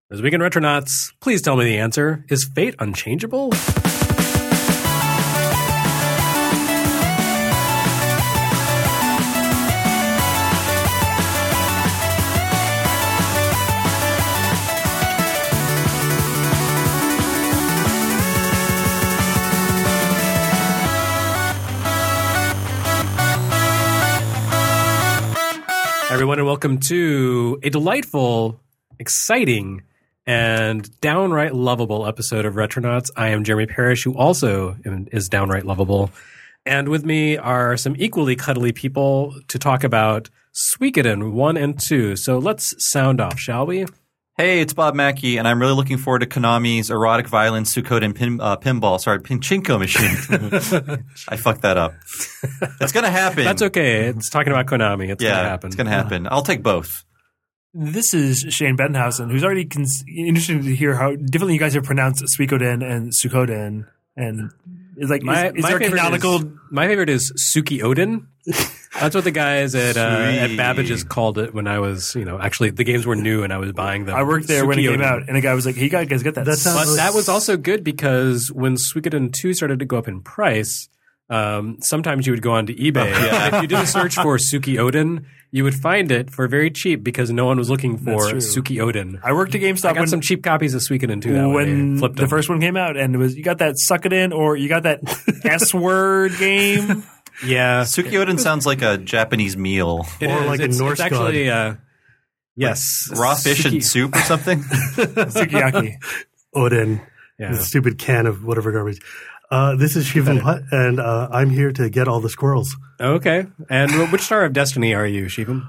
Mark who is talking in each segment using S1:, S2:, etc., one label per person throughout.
S1: This week in Retronauts, please tell me the answer. Is fate unchangeable? Everyone, and welcome to a delightful, exciting, and downright lovable episode of Retronauts. I am Jeremy Parrish, who also is downright lovable. And with me are some equally cuddly people to talk about Suikoden 1 and 2. So let's sound off, shall we?
S2: Hey, it's Bob Mackey, and I'm really looking forward to Konami's erotic violence Suikoden Pachinko machine. I fucked that up. It's going to happen.
S1: That's okay. It's talking about Konami. It's going to happen.
S2: It's going to happen. I'll take both.
S3: This is Shane Bettenhausen, who's already interested to hear how differently you guys have pronounced Suikoden and Suikoden. And is like, is there a canonical?
S1: My favorite is Suki Odin. That's what the guys at Babbage's called it when I was, actually the games were new and I was buying them.
S3: I worked there when it came out, and a guy was like, "Hey, you guys get that?"
S1: But that was also good because when Suikoden 2 started to go up in price, sometimes you would go onto eBay. And if you did a search for Suki Odin, you would find it for very cheap because no one was looking for Suki Odin.
S3: I worked at GameStop.
S1: I got some cheap copies of Suikoden 2 that
S3: when the first one came out, and it was you got that Suck It In or you got that S word game.
S1: Yeah.
S2: Suki Odin sounds like a Japanese meal.
S4: Or like a Norse god.
S1: Actually, yes.
S2: Raw fish and soup or something?
S3: Sukiyaki.
S4: Odin.
S1: Yeah.
S4: The stupid can of whatever garbage. This is Shivam Hutt, and I'm here to get all the squirrels.
S1: Okay. And which Star of Destiny are you, Shivam?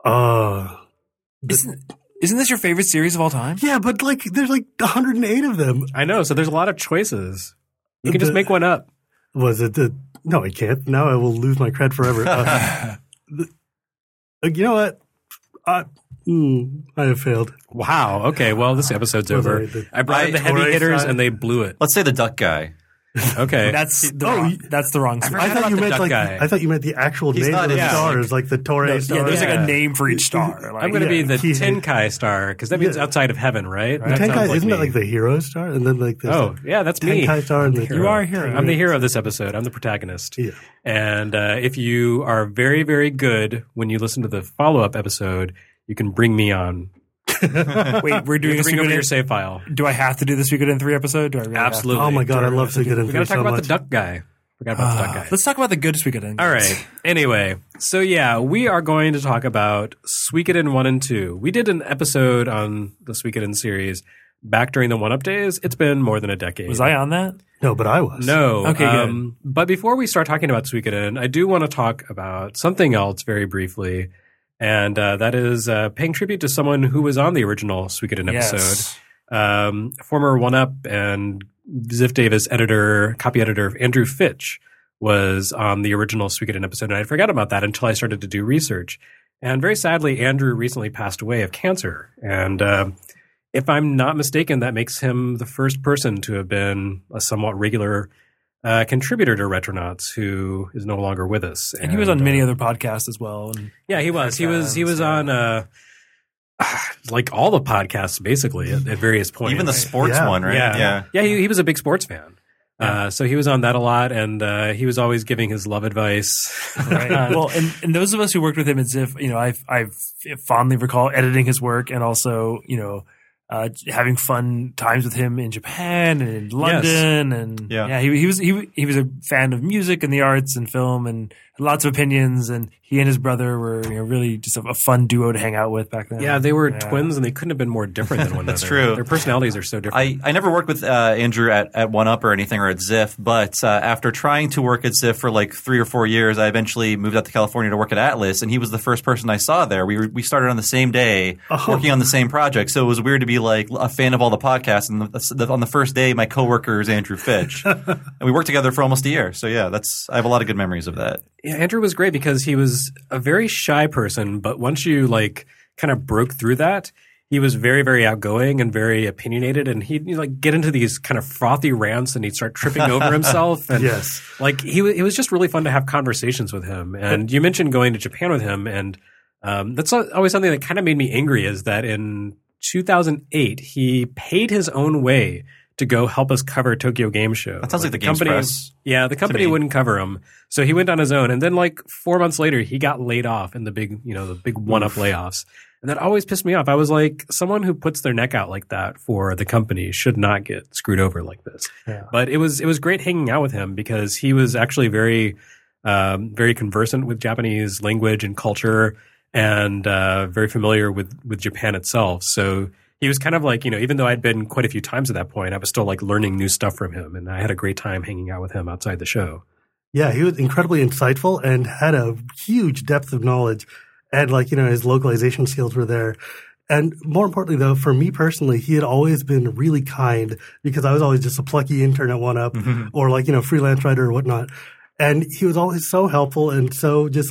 S3: Isn't this your favorite series of all time?
S4: Yeah, but there's 108 of them.
S1: I know. So there's a lot of choices. You can just make one up.
S4: Was it the... No, I can't. Now I will lose my cred forever. You know what? I have failed.
S1: Wow. Okay. Well, this episode's over. I brought in the heavy hitters and they blew it.
S2: Let's say the duck guy.
S1: Okay.
S3: That's the wrong series.
S4: I thought you meant the actual name of the stars, like the Toray star.
S3: Yeah, there's like a name for each star.
S1: I'm going to be the Tenkai star because that means outside of heaven, right?
S4: The Tenkai, isn't that like the hero star? And then
S1: that's me.
S4: Tenkai star and the hero.
S3: You are a hero.
S1: I'm the hero of this episode. I'm the protagonist.
S4: Yeah.
S1: And if you are very, very good when you listen to the follow-up episode, you can bring me on.
S3: Wait, we're doing a
S1: bring over your save file.
S3: Do I have to do the Suikoden 3 episode? Do I really
S1: Absolutely.
S4: Oh my god, I love Suikoden 3 so much.
S1: We got to talk about the duck guy. Forgot about the duck guy.
S3: Let's talk about the good Suikoden.
S1: All right. Anyway, so we are going to talk about Suikoden 1 and 2. We did an episode on the Suikoden series back during the 1-Up days. It's been more than a decade.
S3: Was I on that?
S4: No, but I was.
S1: No.
S3: Okay, good.
S1: But before we start talking about Suikoden, I do want to talk about something else very briefly. And that is paying tribute to someone who was on the original Suikoden episode. Former 1-Up and Ziff Davis copy editor Andrew Fitch was on the original Suikoden episode. And I forgot about that until I started to do research. And very sadly, Andrew recently passed away of cancer. And if I'm not mistaken, that makes him the first person to have been a somewhat regular contributor to Retronauts who is no longer with us.
S3: And he was on many other podcasts as well. And
S1: he was. He was on like all the podcasts basically at various points.
S2: Even the sports one, right?
S1: Yeah. He was a big sports fan. So he was on that a lot, and he was always giving his love advice.
S3: Right. Well, and those of us who worked with him at Ziff, I've fondly recall editing his work and also, having fun times with him in Japan and in London, and he was a fan of music and the arts and film and lots of opinions, and he and his brother were really just a fun duo to hang out with back then.
S1: Yeah, they were twins, and they couldn't have been more different than one another.
S2: That's true.
S1: Their personalities are so different.
S2: I never worked with Andrew at 1-Up or anything or at Ziff, but after trying to work at Ziff for like 3 or 4 years, I eventually moved out to California to work at Atlas, and he was the first person I saw there. We started on the same day, working on the same project, so it was weird to be like a fan of all the podcasts, and on the first day, my coworker is Andrew Fitch, and we worked together for almost a year. So I have a lot of good memories of that.
S1: Yeah, Andrew was great because he was a very shy person, but once you kind of broke through that, he was very, very outgoing and very opinionated, and he'd get into these kind of frothy rants, and he'd start tripping over himself. And
S4: yes,
S1: it was just really fun to have conversations with him. And you mentioned going to Japan with him, and that's always something that kind of made me angry. Is that in 2008, he paid his own way to go help us cover Tokyo Game Show.
S2: That sounds like the Games
S1: company,
S2: Press.
S1: Yeah, the company wouldn't cover him. So he went on his own. And then 4 months later, he got laid off in the big one-up layoffs. And that always pissed me off. I was like, someone who puts their neck out like that for the company should not get screwed over like this. Yeah. But it was great hanging out with him because he was actually very, very conversant with Japanese language and culture and very familiar with Japan itself. So he was kind of like, even though I'd been quite a few times at that point, I was still learning new stuff from him. And I had a great time hanging out with him outside the show.
S4: Yeah, he was incredibly insightful and had a huge depth of knowledge. And his localization skills were there. And more importantly, though, for me personally, he had always been really kind because I was always just a plucky intern at 1UP or freelance writer or whatnot. And he was always so helpful and so just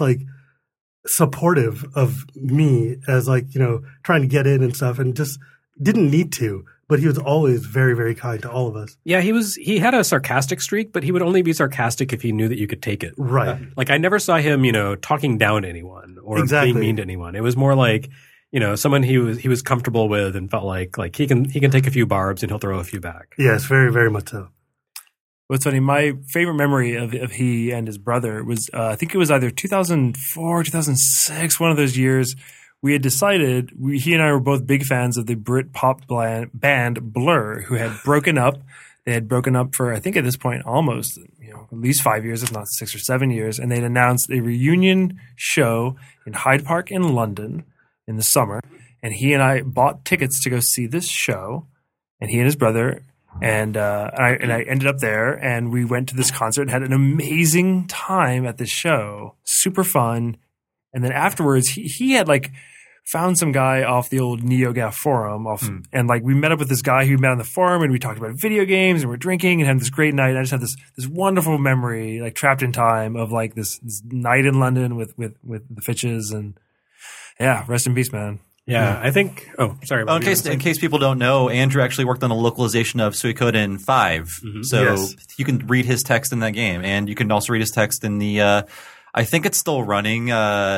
S4: supportive of me as trying to get in and stuff and just didn't need to. But he was always very, very kind to all of us.
S1: Yeah, he had a sarcastic streak, but he would only be sarcastic if he knew that you could take it.
S4: Right.
S1: I never saw him, talking down to anyone or being mean to anyone. It was more someone he was comfortable with and felt like he can take a few barbs and he'll throw a few back.
S4: Yes, very, very much so.
S3: What's funny, my favorite memory of he and his brother was I think it was either 2004, 2006, one of those years. We had decided he and I were both big fans of the Brit pop band Blur, who had broken up. They had broken up for, I think at this point, almost at least 5 years, if not 6 or 7 years. And they'd announced a reunion show in Hyde Park in London in the summer. And he and I bought tickets to go see this show. And he and his brother and I ended up there. And we went to this concert and had an amazing time at this show. Super fun. And then afterwards, he had found some guy off the old NeoGAF forum and we met up with this guy who we met on the forum and we talked about video games and we're drinking and had this great night. I just had this wonderful memory, trapped in time of this night in London with the Fitches and yeah, rest in peace, man.
S1: Yeah, I think. Oh, sorry.
S2: In case people don't know, Andrew actually worked on a localization of Suikoden 5, so you can read his text in that game, and you can also read his text in the. I think it's still running.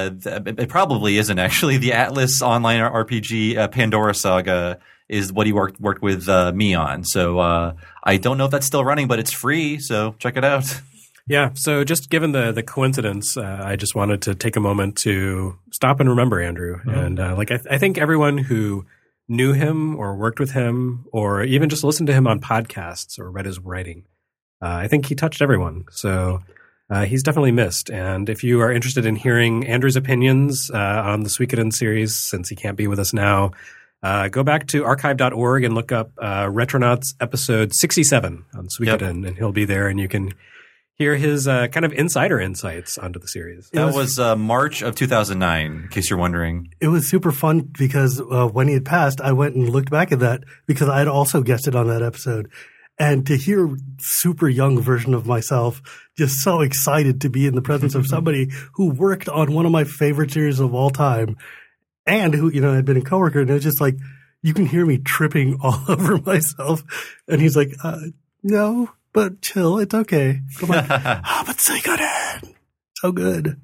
S2: It probably isn't actually. The Atlas online RPG Pandora Saga is what he worked with me on. So I don't know if that's still running, but it's free, so check it out.
S1: Yeah. So just given the coincidence, I just wanted to take a moment to stop and remember Andrew. And I think everyone who knew him or worked with him or even just listened to him on podcasts or read his writing, I think he touched everyone. So he's definitely missed. And if you are interested in hearing Andrew's opinions on the Suikoden series, since he can't be with us now, go back to archive.org and look up Retronauts episode 67 on Suikoden, and he'll be there, and you can hear his kind of insider insights onto the series.
S2: That was March of 2009, in case you're wondering.
S4: It was super fun because when he had passed, I went and looked back at that because I had also guested on that episode. And to hear super young version of myself, just so excited to be in the presence of somebody who worked on one of my favorite series of all time and who, had been a coworker. And it was just you can hear me tripping all over myself. And he's like, no, but chill. It's okay. I'm like, but Suikoden. So good.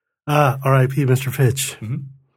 S4: R.I.P. Mr. Fitch.
S2: Mm-hmm.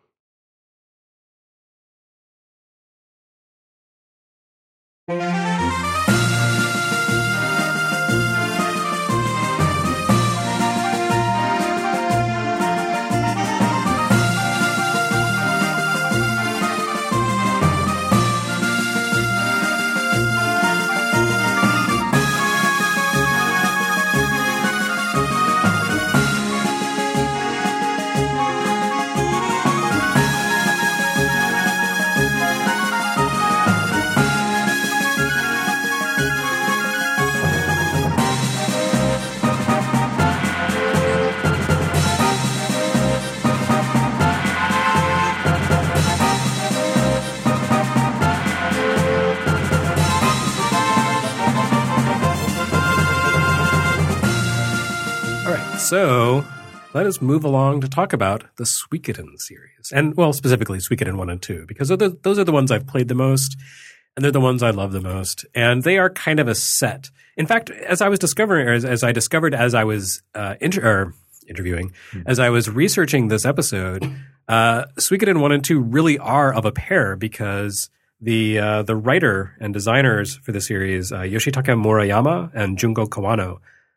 S1: So let us move along to talk about the Suikoden series. And, well, specifically Suikoden 1 and 2, because those are the ones I've played the most, and they're the ones I love the most. And they are kind of a set. In fact, as I was discovering, or as I discovered as I was interviewing, as I was researching this episode, Suikoden 1 and 2 really are of a pair because the writer and designers for the series, Yoshitaka Murayama and Junko Kawano,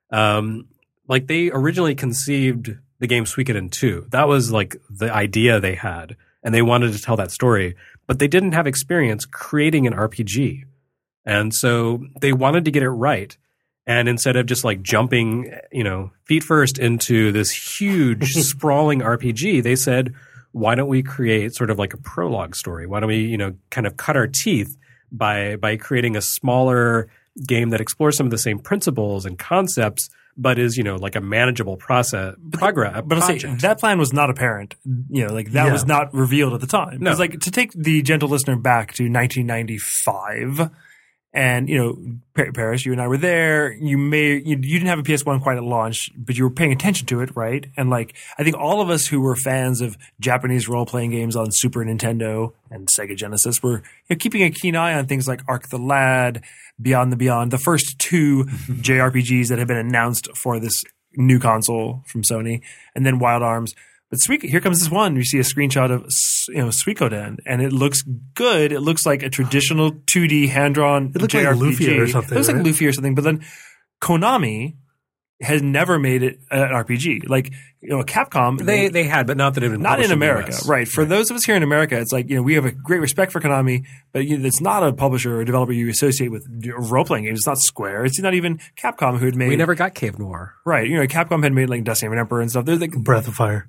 S1: like they originally conceived the game Suikoden 2. That was like the idea they had, and they wanted to tell that story, but they didn't have experience creating an RPG. And so they wanted to get it right. And instead of just like jumping, feet first into this huge sprawling RPG, they said, why don't we create sort of like a prologue story? Why don't we, kind of cut our teeth by creating a smaller game that explores some of the same principles and concepts, but is, like a manageable progress.
S3: But I'll say that plan was not apparent. That was not revealed at the time.
S1: No.
S3: Because like to take the gentle listener back to 1995, and Paris, you and I were there. You didn't have a PS1 quite at launch, but you were paying attention to it, right? And like I think all of us who were fans of Japanese role playing games on Super Nintendo and Sega Genesis were keeping a keen eye on things like Arc the Lad, Beyond the Beyond, the first two JRPGs that had been announced for this new console from Sony, and then Wild Arms. But here comes this one. You see a screenshot of Suikoden, and it looks good. It looks like a traditional 2D hand-drawn JRPG.
S4: It looks like Lufia or something.
S3: It looks like Lufia or something. But then Konami has never made it an RPG. Like Capcom,
S1: they had, but not that it had been
S3: not in America,
S1: in
S3: right? For those of us here in America, it's like we have a great respect for Konami, but it's not a publisher or developer you associate with role playing games. It's not Square. It's not even Capcom who had made.
S1: We never got Cave Noir,
S3: right? Capcom had made like Destiny of an Emperor and stuff. There's like
S4: Breath of Fire.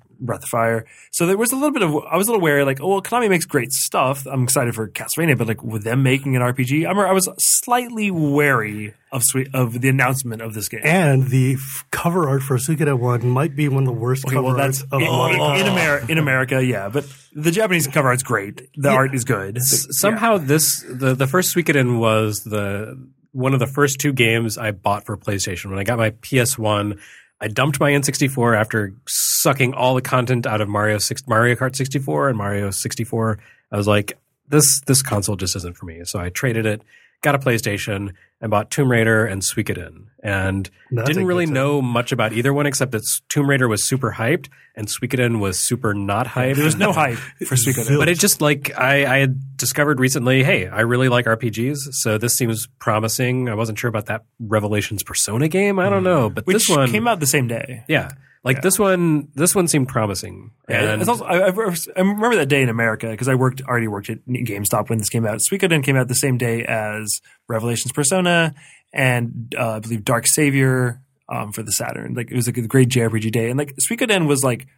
S3: So there was a little bit of I was a little wary, like, Konami makes great stuff. I'm excited for Castlevania, but like with them making an RPG, I was slightly wary of the announcement of this game.
S4: And the cover art for Suikoden 1 might be one of the worst cover arts of all time.
S3: In America, yeah, but the Japanese cover art's great. The art is good.
S1: Somehow the first Suikoden was one of the first two games I bought for PlayStation. When I got my PS1, I dumped my N64 after sucking all the content out of Mario Kart 64 and Mario 64. I was like, this console just isn't for me. So I traded it, got a PlayStation, and bought Tomb Raider and Suikoden. And didn't really know much about either one except that Tomb Raider was super hyped and Suikoden was super not hyped.
S3: There was no hype for Suikoden.
S1: But it just like I had discovered recently, hey, I really like RPGs, so this seems promising. I wasn't sure about that Revelations Persona game. I don't know. But
S3: Which
S1: this one
S3: came out the same day.
S1: Yeah. This one seemed promising. And
S3: it's also, I remember that day in America because I already worked at GameStop when this came out. Suikoden came out the same day as Revelations Persona and I believe Dark Savior for the Saturn. Like it was like a great JRPG day, and like Suikoden was like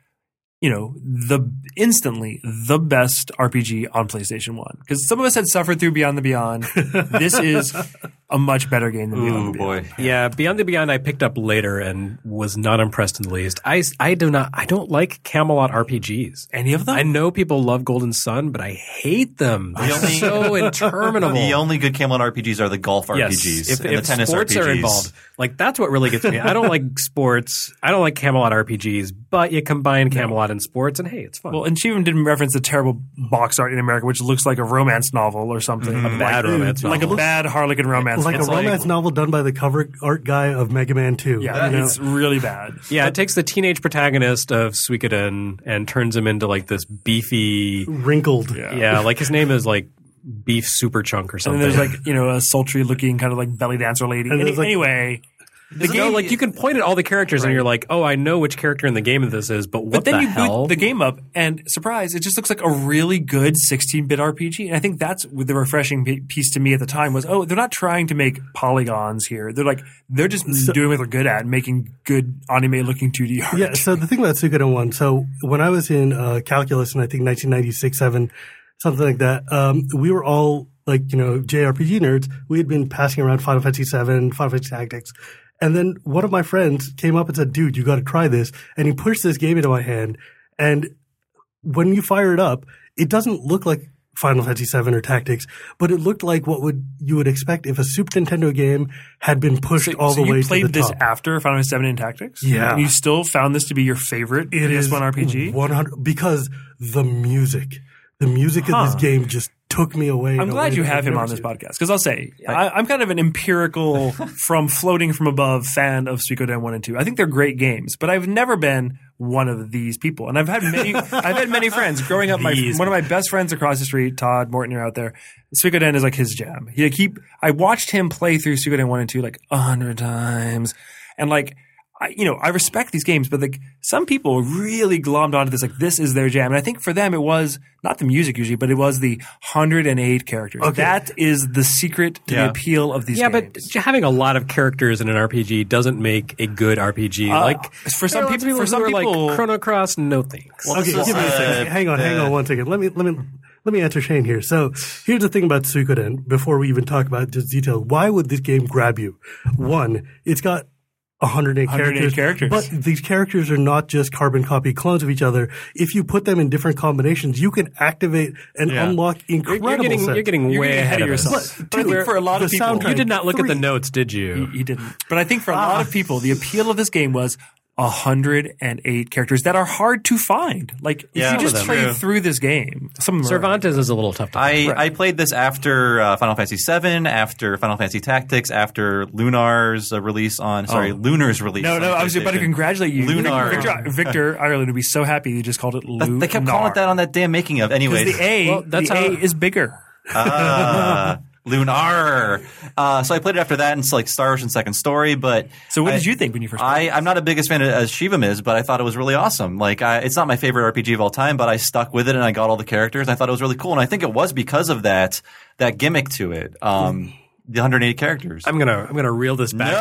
S3: instantly the best RPG on PlayStation 1 because some of us had suffered through Beyond the Beyond. This is a much better game than Beyond the Beyond.
S2: Boy.
S1: Yeah, Beyond the Beyond I picked up later and was not impressed in the least. I don't like Camelot RPGs.
S3: Any of them?
S1: I know people love Golden Sun, but I hate them. They're so interminable.
S2: The only good Camelot RPGs are the golf RPGs and the tennis
S1: sports
S2: RPGs.
S1: are involved, like that's what really gets me. I don't like sports. I don't like Camelot RPGs, but you combine Camelot and sports, and hey, it's fun.
S3: Well, and she even didn't reference the terrible box art in America, which looks like a romance novel or something.
S1: A bad romance novel.
S3: Like a bad Harlequin romance.
S4: Like a romance novel done by the cover art guy of Mega Man 2.
S3: Yeah, it's really bad.
S1: Yeah, it takes the teenage protagonist of Suikoden and turns him into like this beefy,
S4: wrinkled.
S1: Yeah, like his name is like Beef Super Chunk or something.
S3: And there's like a sultry looking kind of like belly dancer lady.
S4: Anyway.
S1: The game, like you can point at all the characters and you're like, oh, I know which character in the game this is, but what the hell? But then you boot
S3: the game up and surprise, it just looks like a really good 16-bit RPG. And I think that's the refreshing piece to me at the time was, they're not trying to make polygons here. They're just doing what they're good at, making good anime-looking 2D art.
S4: Yeah, so the thing about Suikoden 1, so when I was in calculus in I think 1996, 7, something like that, we were all like, JRPG nerds. We had been passing around Final Fantasy 7, Final Fantasy Tactics. And then one of my friends came up and said, dude, you got to try this. And he pushed this game into my hand. And when you fire it up, it doesn't look like Final Fantasy 7 or Tactics, but it looked like what you would expect if a Super Nintendo game had been pushed all the way to the top.
S3: So you played this after Final Fantasy 7 and Tactics?
S4: Yeah.
S3: And you still found this to be your favorite PS1 RPG?
S4: 100 because the music of this game just took me away.
S3: I'm glad you have him on this podcast because I'll say I'm kind of an empirical, floating from above fan of Suikoden 1 and 2. I think they're great games, but I've never been one of these people. And I've had many friends growing up. One of my best friends across the street, Todd Morton, you're out there. Suikoden is like his jam. I watched him play through Suikoden 1 and 2 like 100 times. And like, I respect these games, but like some people really glommed onto this, like this is their jam. And I think for them it was not the music usually, but it was the 108 characters. Okay. That is the secret to the appeal of these games. Yeah, but
S1: having a lot of characters in an RPG doesn't make a good RPG. Like
S3: for some people,
S1: like Chrono Cross, no thanks.
S4: Well, okay, give me a second. Hang on 1 second. Let me answer Shane here. So here's the thing about Suikoden before we even talk about just details. Why would this game grab you? One, it's got 108 characters. But these characters are not just carbon copy clones of each other. If you put them in different combinations, you can activate and unlock incredible sets.
S1: You're getting way ahead of yourself.
S3: But I think for a lot of people,
S1: you did not look at the notes, did you?
S3: You didn't. But I think for a lot of people, the appeal of this game was 108 characters that are hard to find. Like if you just play through this game, some of them
S1: Cervantes is a little tough to find.
S2: I played this after Final Fantasy VII, after Final Fantasy Tactics, after Lunar's release on Lunar's release.
S3: No, I was about to congratulate you.
S2: Lunar.
S3: Victor Ireland would be so happy you just called it Lunar.
S2: They kept calling it that on that damn making of. Anyways,
S3: the A is bigger.
S2: Lunar. So I played it after that, and it's like Star Ocean Second Story. But
S3: so what did you think when you first played it?
S2: I'm not a biggest fan as Shivam is, but I thought it was really awesome. Like it's not my favorite RPG of all time, but I stuck with it and I got all the characters. And I thought it was really cool, and I think it was because of that gimmick to it. The 108 characters.
S1: I'm gonna reel this back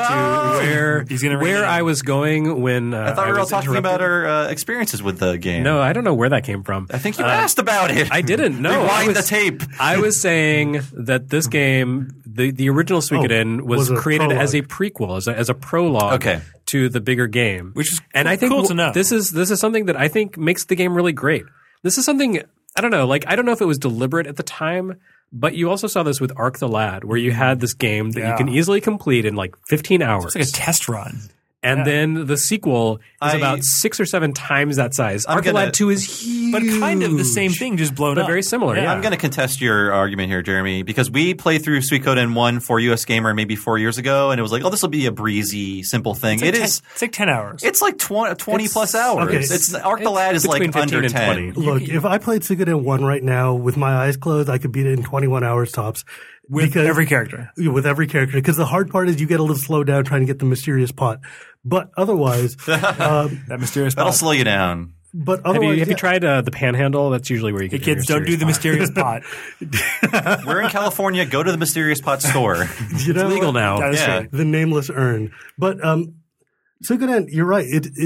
S1: to where I was going when
S2: I thought we were all talking about our experiences with the game.
S1: No, I don't know where that came from.
S2: I think you asked about it.
S1: I didn't. No,
S2: rewind the tape.
S1: I was saying that this game, the original Suikoden, was created as a prequel, as a prologue to the bigger game,
S3: which is
S1: I think
S3: cool to know.
S1: This is something that I think makes the game really great. This is something I don't know. Like I don't know if it was deliberate at the time. But you also saw this with Ark the Lad, where you had this game that you can easily complete in like 15 hours.
S3: It's like a test run.
S1: And then the sequel is about 6 or 7 times that size. Ark the Lad 2 is huge.
S3: But kind of the same thing, just blown up.
S1: But very similar, yeah.
S2: I'm going to contest your argument here, Jeremy, because we played through Suikoden 1 for US Gamer maybe 4 years ago, and it was like, this will be a breezy, simple thing.
S3: It's like 10 hours.
S2: It's like 20 plus hours. Okay. Ark the Lad is like under 10.
S4: Look, if I played Suikoden 1 right now with my eyes closed, I could beat it in 21 hours tops.
S3: With every character.
S4: With every character. Because the hard part is you get a little slowed down trying to get the mysterious pot. But otherwise,
S3: that mysterious pot.
S2: That'll slow you down.
S4: But otherwise,
S1: have you tried the Panhandle? That's usually where you get
S3: kids don't do the mysterious pot.
S2: We're in California. Go to the mysterious pot store.
S1: It's legal now.
S3: That is right.
S4: The nameless urn. But Suikoden, you're right.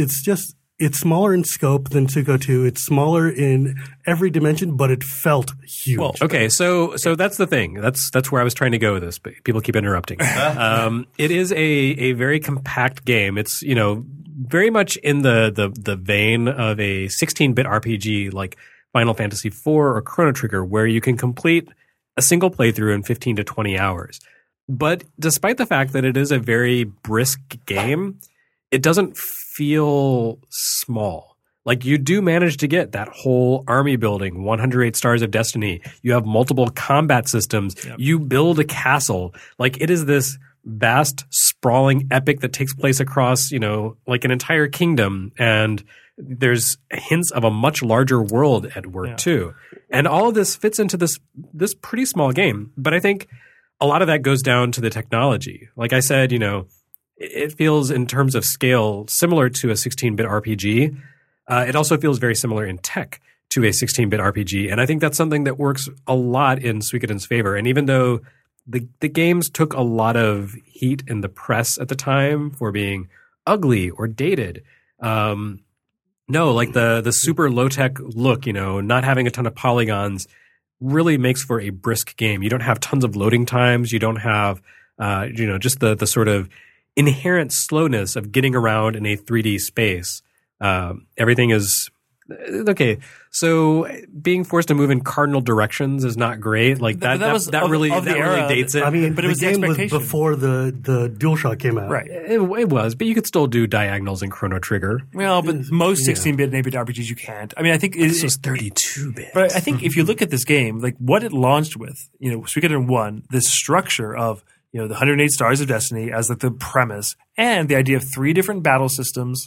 S4: It's smaller in scope than Suiko 2. It's smaller in every dimension, but it felt huge.
S1: Well, okay, so that's the thing. That's where I was trying to go with this, but people keep interrupting. It is a very compact game. It's, very much in the vein of a 16-bit RPG like Final Fantasy IV or Chrono Trigger, where you can complete a single playthrough in 15 to 20 hours. But despite the fact that it is a very brisk game, it doesn't feel small. Like you do manage to get that whole army building, 108 Stars of Destiny. You have multiple combat systems. Yep. You build a castle. Like it is this vast, sprawling epic that takes place across, like an entire kingdom. And there's hints of a much larger world at work too. And all of this fits into this pretty small game. But I think a lot of that goes down to the technology. Like I said, it feels in terms of scale similar to a 16-bit RPG. It also feels very similar in tech to a 16-bit RPG. And I think that's something that works a lot in Suikoden's favor. And even though the games took a lot of heat in the press at the time for being ugly or dated, the super low-tech look, not having a ton of polygons really makes for a brisk game. You don't have tons of loading times. You don't have, just the sort of inherent slowness of getting around in a 3D space. Everything is okay. So being forced to move in cardinal directions is not great. Like that really dates it.
S4: I mean,
S3: but
S4: the
S3: it was
S4: game
S3: the
S4: was
S3: expectation
S4: before the DualShock came out.
S3: right?
S1: It was, but you could still do diagonals in Chrono Trigger.
S3: Well, but most 16-bit and 8-bit RPGs you can't. I mean, I think
S1: this was 32-bit.
S3: But I think if you look at this game, like what it launched with, Suikoden 1, this structure of the 108 Stars of Destiny as like the premise, and the idea of 3 different battle systems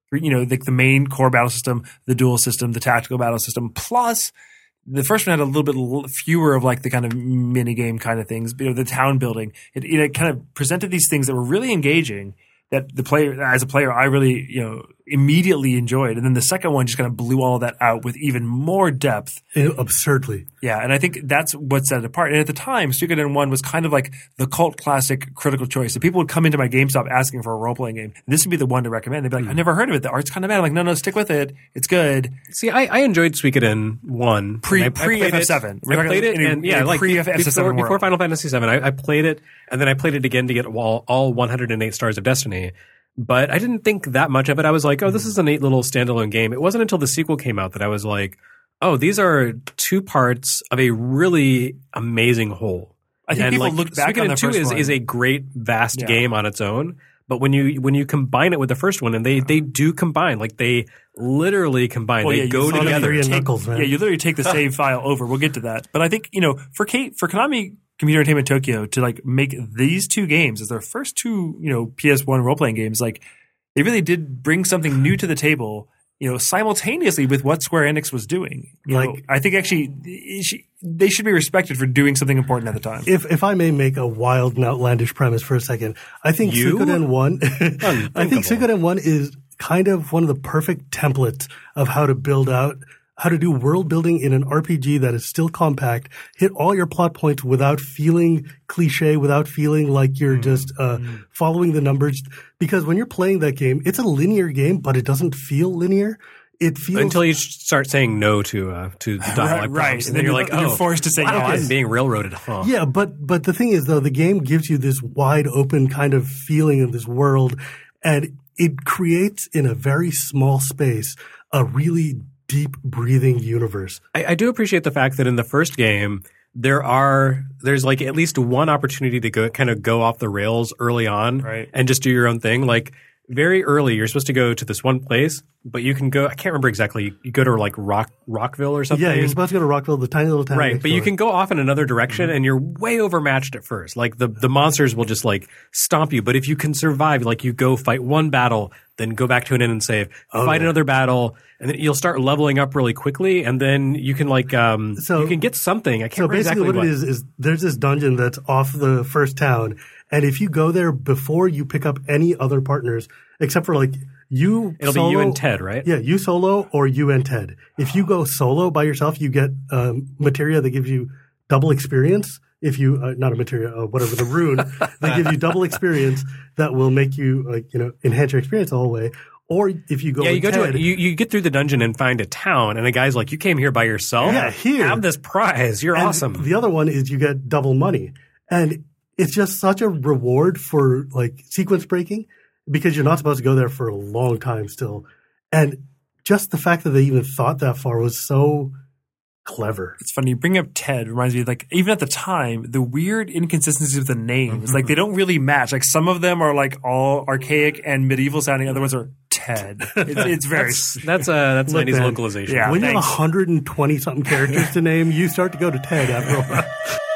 S3: like the main core battle system, the duel system, the tactical battle system, plus the first one had a little bit fewer of like the kind of mini game kind of things, the town building. It kind of presented these things that were really engaging that as a player, I really, immediately enjoyed. And then the second one just kind of blew all of that out with even more depth.
S4: Absurdly.
S3: Yeah. And I think that's what set it apart. And at the time, Suikoden 1 was kind of like the cult classic critical choice. So people would come into my GameStop asking for a role-playing game. This would be the one to recommend. They'd be like, I never heard of it. The art's kind of bad. I'm like, no, stick with it. It's good.
S1: See, I enjoyed Suikoden 1.
S3: Pre-FF7.
S1: I played it and
S3: pre-FF7
S1: before Final Fantasy 7. I played it, and then I played it again to get all 108 Stars of Destiny. But I didn't think that much of it. I was like, oh, this is a neat little standalone game. It wasn't until the sequel came out that I was like, oh, these are two parts of a really amazing whole.
S3: I think people look back on the first one.
S1: Suikoden 2 is a great, vast game on its own. But when you combine it with the first one, and they do combine, like they literally combine.
S3: Well,
S1: they go together.
S3: You literally take the save file over. We'll get to that. But I think, for Konami Computer Entertainment Tokyo to like make these two games as their first two, PS1 role-playing games, like they really did bring something new to the table, simultaneously with what Square Enix was doing. I think actually they should be respected for doing something important at the time.
S4: If I may make a wild and outlandish premise for a second, I think Suikoden 1 I think Suikoden 1 is kind of one of the perfect templates of how to build out how to do world building in an RPG that is still compact, hit all your plot points without feeling cliche, without feeling like you're just following the numbers. Because when you're playing that game, it's a linear game, but it doesn't feel linear. It feels
S1: until you start saying no to the dialogue prompts, and then you're like,
S3: you're forced to say yes.
S1: I'm being railroaded. Oh.
S4: Yeah, but the thing is, though, the game gives you this wide open kind of feeling of this world, and it creates in a very small space a really deep breathing universe.
S1: I do appreciate the fact that in the first game there's like at least one opportunity to go off the rails early on,
S3: right,
S1: and just do your own thing. Like very early, you're supposed to go to this one place, but you can go. I can't remember exactly. You go to like Rockville or something.
S4: Yeah, you're supposed to go to Rockville, the tiny little town.
S1: Right, but you can go off in another direction, and you're way overmatched at first. Like the monsters will just like stomp you. But if you can survive, like you go fight one battle, then go back to an inn and save, fight another battle, and then you'll start leveling up really quickly, and then you can like you can get something. I can't remember exactly
S4: what it is there's this dungeon that's off the first town, and if you go there before you pick up any other partners, except for like it'll
S1: be you and Ted, right?
S4: Yeah, you solo or you and Ted. If you go solo by yourself, you get materia that gives you double experience. If you not a materia, whatever the rune, they give you double experience that will make you enhance your experience the whole way. Or if you go,
S1: you get through the dungeon and find a town, and a guy's like, "You came here by yourself?
S4: Yeah, here,
S1: have this prize. You're awesome."
S4: The other one is you get double money, and it's just such a reward for like sequence breaking because you're not supposed to go there for a long time still, and just the fact that they even thought that far was so clever.
S3: It's funny. You bring up Ted. Reminds me, like, even at the time, the weird inconsistencies with the names. Like, they don't really match. Like, some of them are, like, all archaic and medieval sounding. Other ones are Ted. It's very...
S1: that's 90s localization.
S3: Yeah,
S4: when you have 120-something characters to name, you start to go to Ted after a while.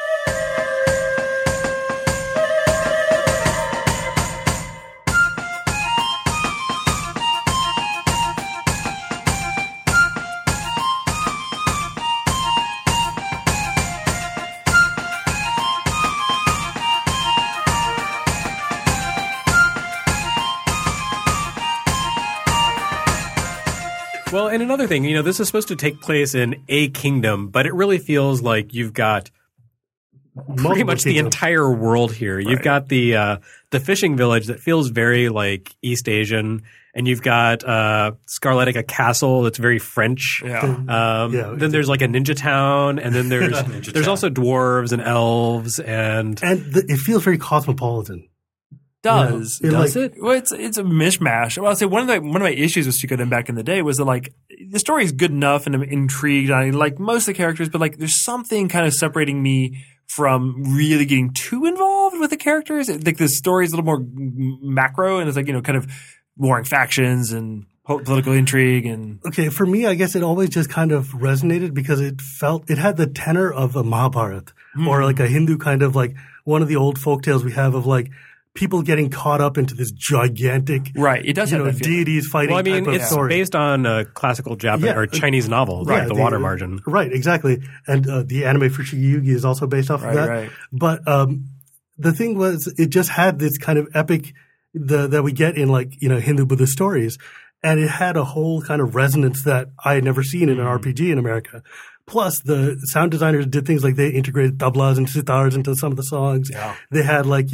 S1: Well, and another thing, this is supposed to take place in a kingdom, but it really feels like you've got pretty much the entire world here. Right. You've got the fishing village that feels very like East Asian, and you've got Scarletica Castle that's very French.
S3: Yeah.
S1: Then there's like a ninja town, and then there's also dwarves and elves, and
S4: it feels very cosmopolitan.
S3: Does it? Well, it's a mishmash. Well, I'll say one of my issues with Suikoden back in the day was that like the story is good enough and I'm intrigued. I like most of the characters, but like there's something kind of separating me from really getting too involved with the characters. Like the story is a little more macro, and it's like kind of warring factions and political intrigue. And
S4: okay, for me, I guess it always just kind of resonated because it had the tenor of a Mahabharata or like a Hindu kind of like one of the old folktales we have of like people getting caught up into this gigantic,
S3: right? It does have that feeling.
S4: deities fighting.
S1: Well, I mean,
S4: type of
S1: it's
S4: story.
S1: based on a classical Japanese or Chinese novel, right? The Water Margin,
S4: right? Exactly, and the anime for Shigeyugi is also based off of that.
S3: Right.
S4: But the thing was, it just had this kind of epic that we get in like Hindu Buddhist stories, and it had a whole kind of resonance that I had never seen in an RPG in America. Plus, the sound designers did things like they integrated tablas and sitars into some of the songs.
S3: Yeah.
S4: They had like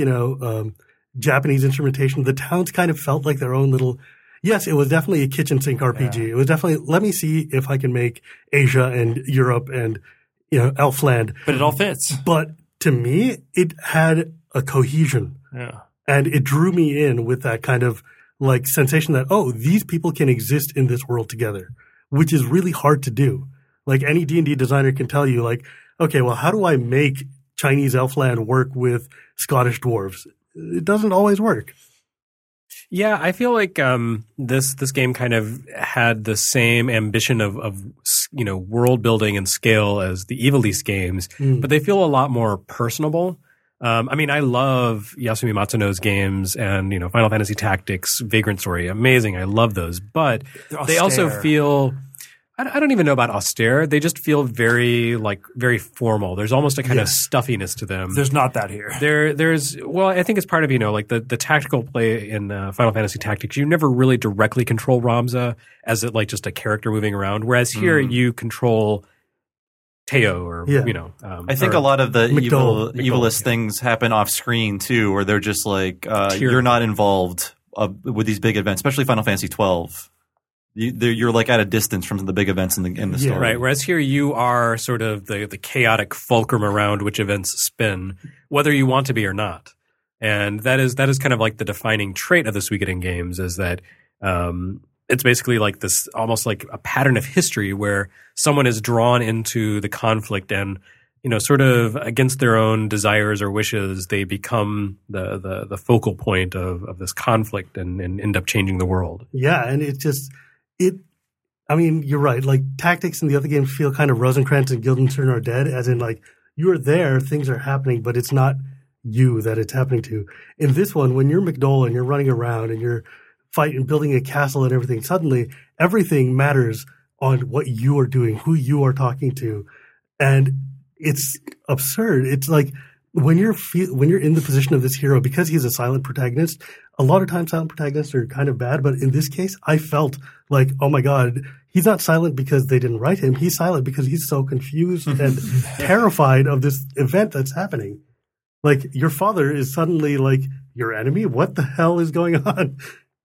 S4: Japanese instrumentation. The towns kind of felt like their own little. Yes, it was definitely a kitchen sink RPG. Yeah. It was definitely let me see if I can make Asia and Europe and Elfland.
S3: But it all fits.
S4: But to me, it had a cohesion.
S3: Yeah.
S4: And it drew me in with that kind of like sensation that, oh, these people can exist in this world together, which is really hard to do. Like any D&D designer can tell you like, okay, well, how do I make Chinese Elfland work with Scottish dwarves? It doesn't always work.
S1: Yeah, I feel like this game kind of had the same ambition of world building and scale as the Ivalice games, but they feel a lot more personable. I mean, I love Yasumi Matsuno's games and, Final Fantasy Tactics, Vagrant Story. Amazing. I love those. But they also feel – I don't even know about austere. They just feel very formal. There's almost a kind of stuffiness to them.
S3: There's not that here.
S1: I think it's part of, the tactical play in Final Fantasy Tactics. You never really directly control Ramza as just a character moving around. Whereas here you control Teo or,
S2: I think a lot of the evilist things happen off screen too, where they're just like, you're not involved with these big events, especially Final Fantasy 12. You're like at a distance from the big events in the story.
S1: Right. Whereas here you are sort of the chaotic fulcrum around which events spin, whether you want to be or not. And that is kind of like the defining trait of the Suikoden games is that it's basically like this almost like a pattern of history where someone is drawn into the conflict and sort of against their own desires or wishes, they become the focal point of this conflict and end up changing the world.
S4: Yeah, and I mean, you're right. Like Tactics and the other games feel kind of Rosencrantz and Guildenstern are dead, as in like you're there, things are happening, but it's not you that it's happening to. In this one, when you're McDole and you're running around and you're fighting, building a castle and everything, suddenly everything matters on what you are doing, who you are talking to, and it's absurd. It's like when you're in the position of this hero, because he's a silent protagonist. A lot of times silent protagonists are kind of bad, but in this case, I felt like, oh my God, he's not silent because they didn't write him. He's silent because he's so confused and terrified of this event that's happening. Like your father is suddenly like your enemy. What the hell is going on?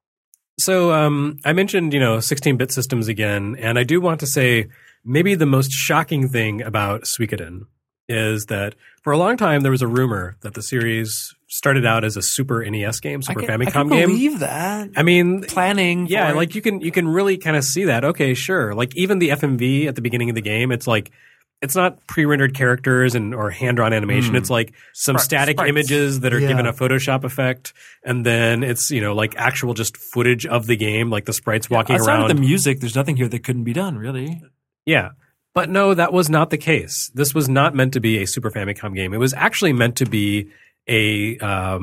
S1: So I mentioned, 16-bit systems again, and I do want to say maybe the most shocking thing about Suikoden is that for a long time there was a rumor that the series started out as a Super NES game, Famicom game. I can
S3: believe that.
S1: I mean,
S3: planning.
S1: Yeah,
S3: for
S1: like you can really kind of see that. Okay, sure. Like even the FMV at the beginning of the game, it's like it's not pre-rendered characters or hand-drawn animation. It's like some static images that are given a Photoshop effect, and then it's like actual just footage of the game, like the sprites walking around.
S3: Outside of the music, there's nothing here that couldn't be done, really.
S1: Yeah. But no, that was not the case. This was not meant to be a Super Famicom game. It was actually meant to be a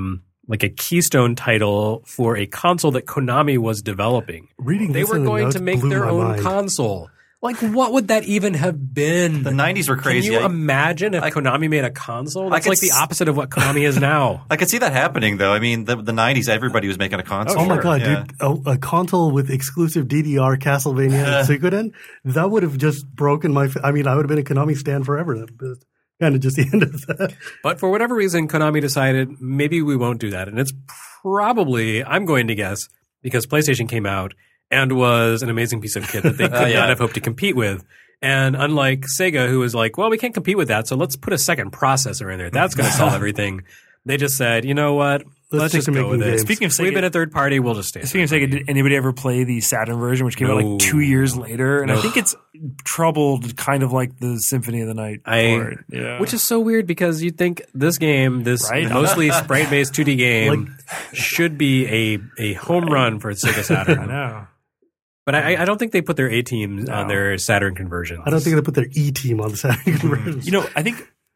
S1: keystone title for a console that Konami was developing. They were going to make their own console. Like, what would that even have been?
S2: The 90s were crazy.
S1: Can you imagine if Konami made a console? That's like the opposite of what Konami is now.
S2: I could see that happening, though. I mean, the 90s, everybody was making a console.
S4: Oh, my God, dude. A console with exclusive DDR Castlevania and Suikoden, that would have just broken my – I mean, I would have been a Konami stan forever. That kind of just the end of that.
S1: But for whatever reason, Konami decided maybe we won't do that. And it's probably – I'm going to guess because PlayStation came out – and was an amazing piece of kit that they could not have hoped to compete with. And unlike Sega, who was like, well, we can't compete with that, so let's put a second processor in there. That's going to solve everything. They just said, you know what? Let's just go with it.
S3: Speaking of Sega,
S1: we've been a third party. We'll just stay.
S3: Speaking of Sega, did anybody ever play the Saturn version, which came out like 2 years later? And I think it's troubled, kind of like the Symphony of the Night.
S1: Which is so weird because you'd think this game, mostly sprite-based 2D game, should be a home run for Sega Saturn.
S3: I know.
S1: But I don't think they put their A-teams on their Saturn conversions.
S4: I don't think they put their E-team on the Saturn conversions.
S3: I think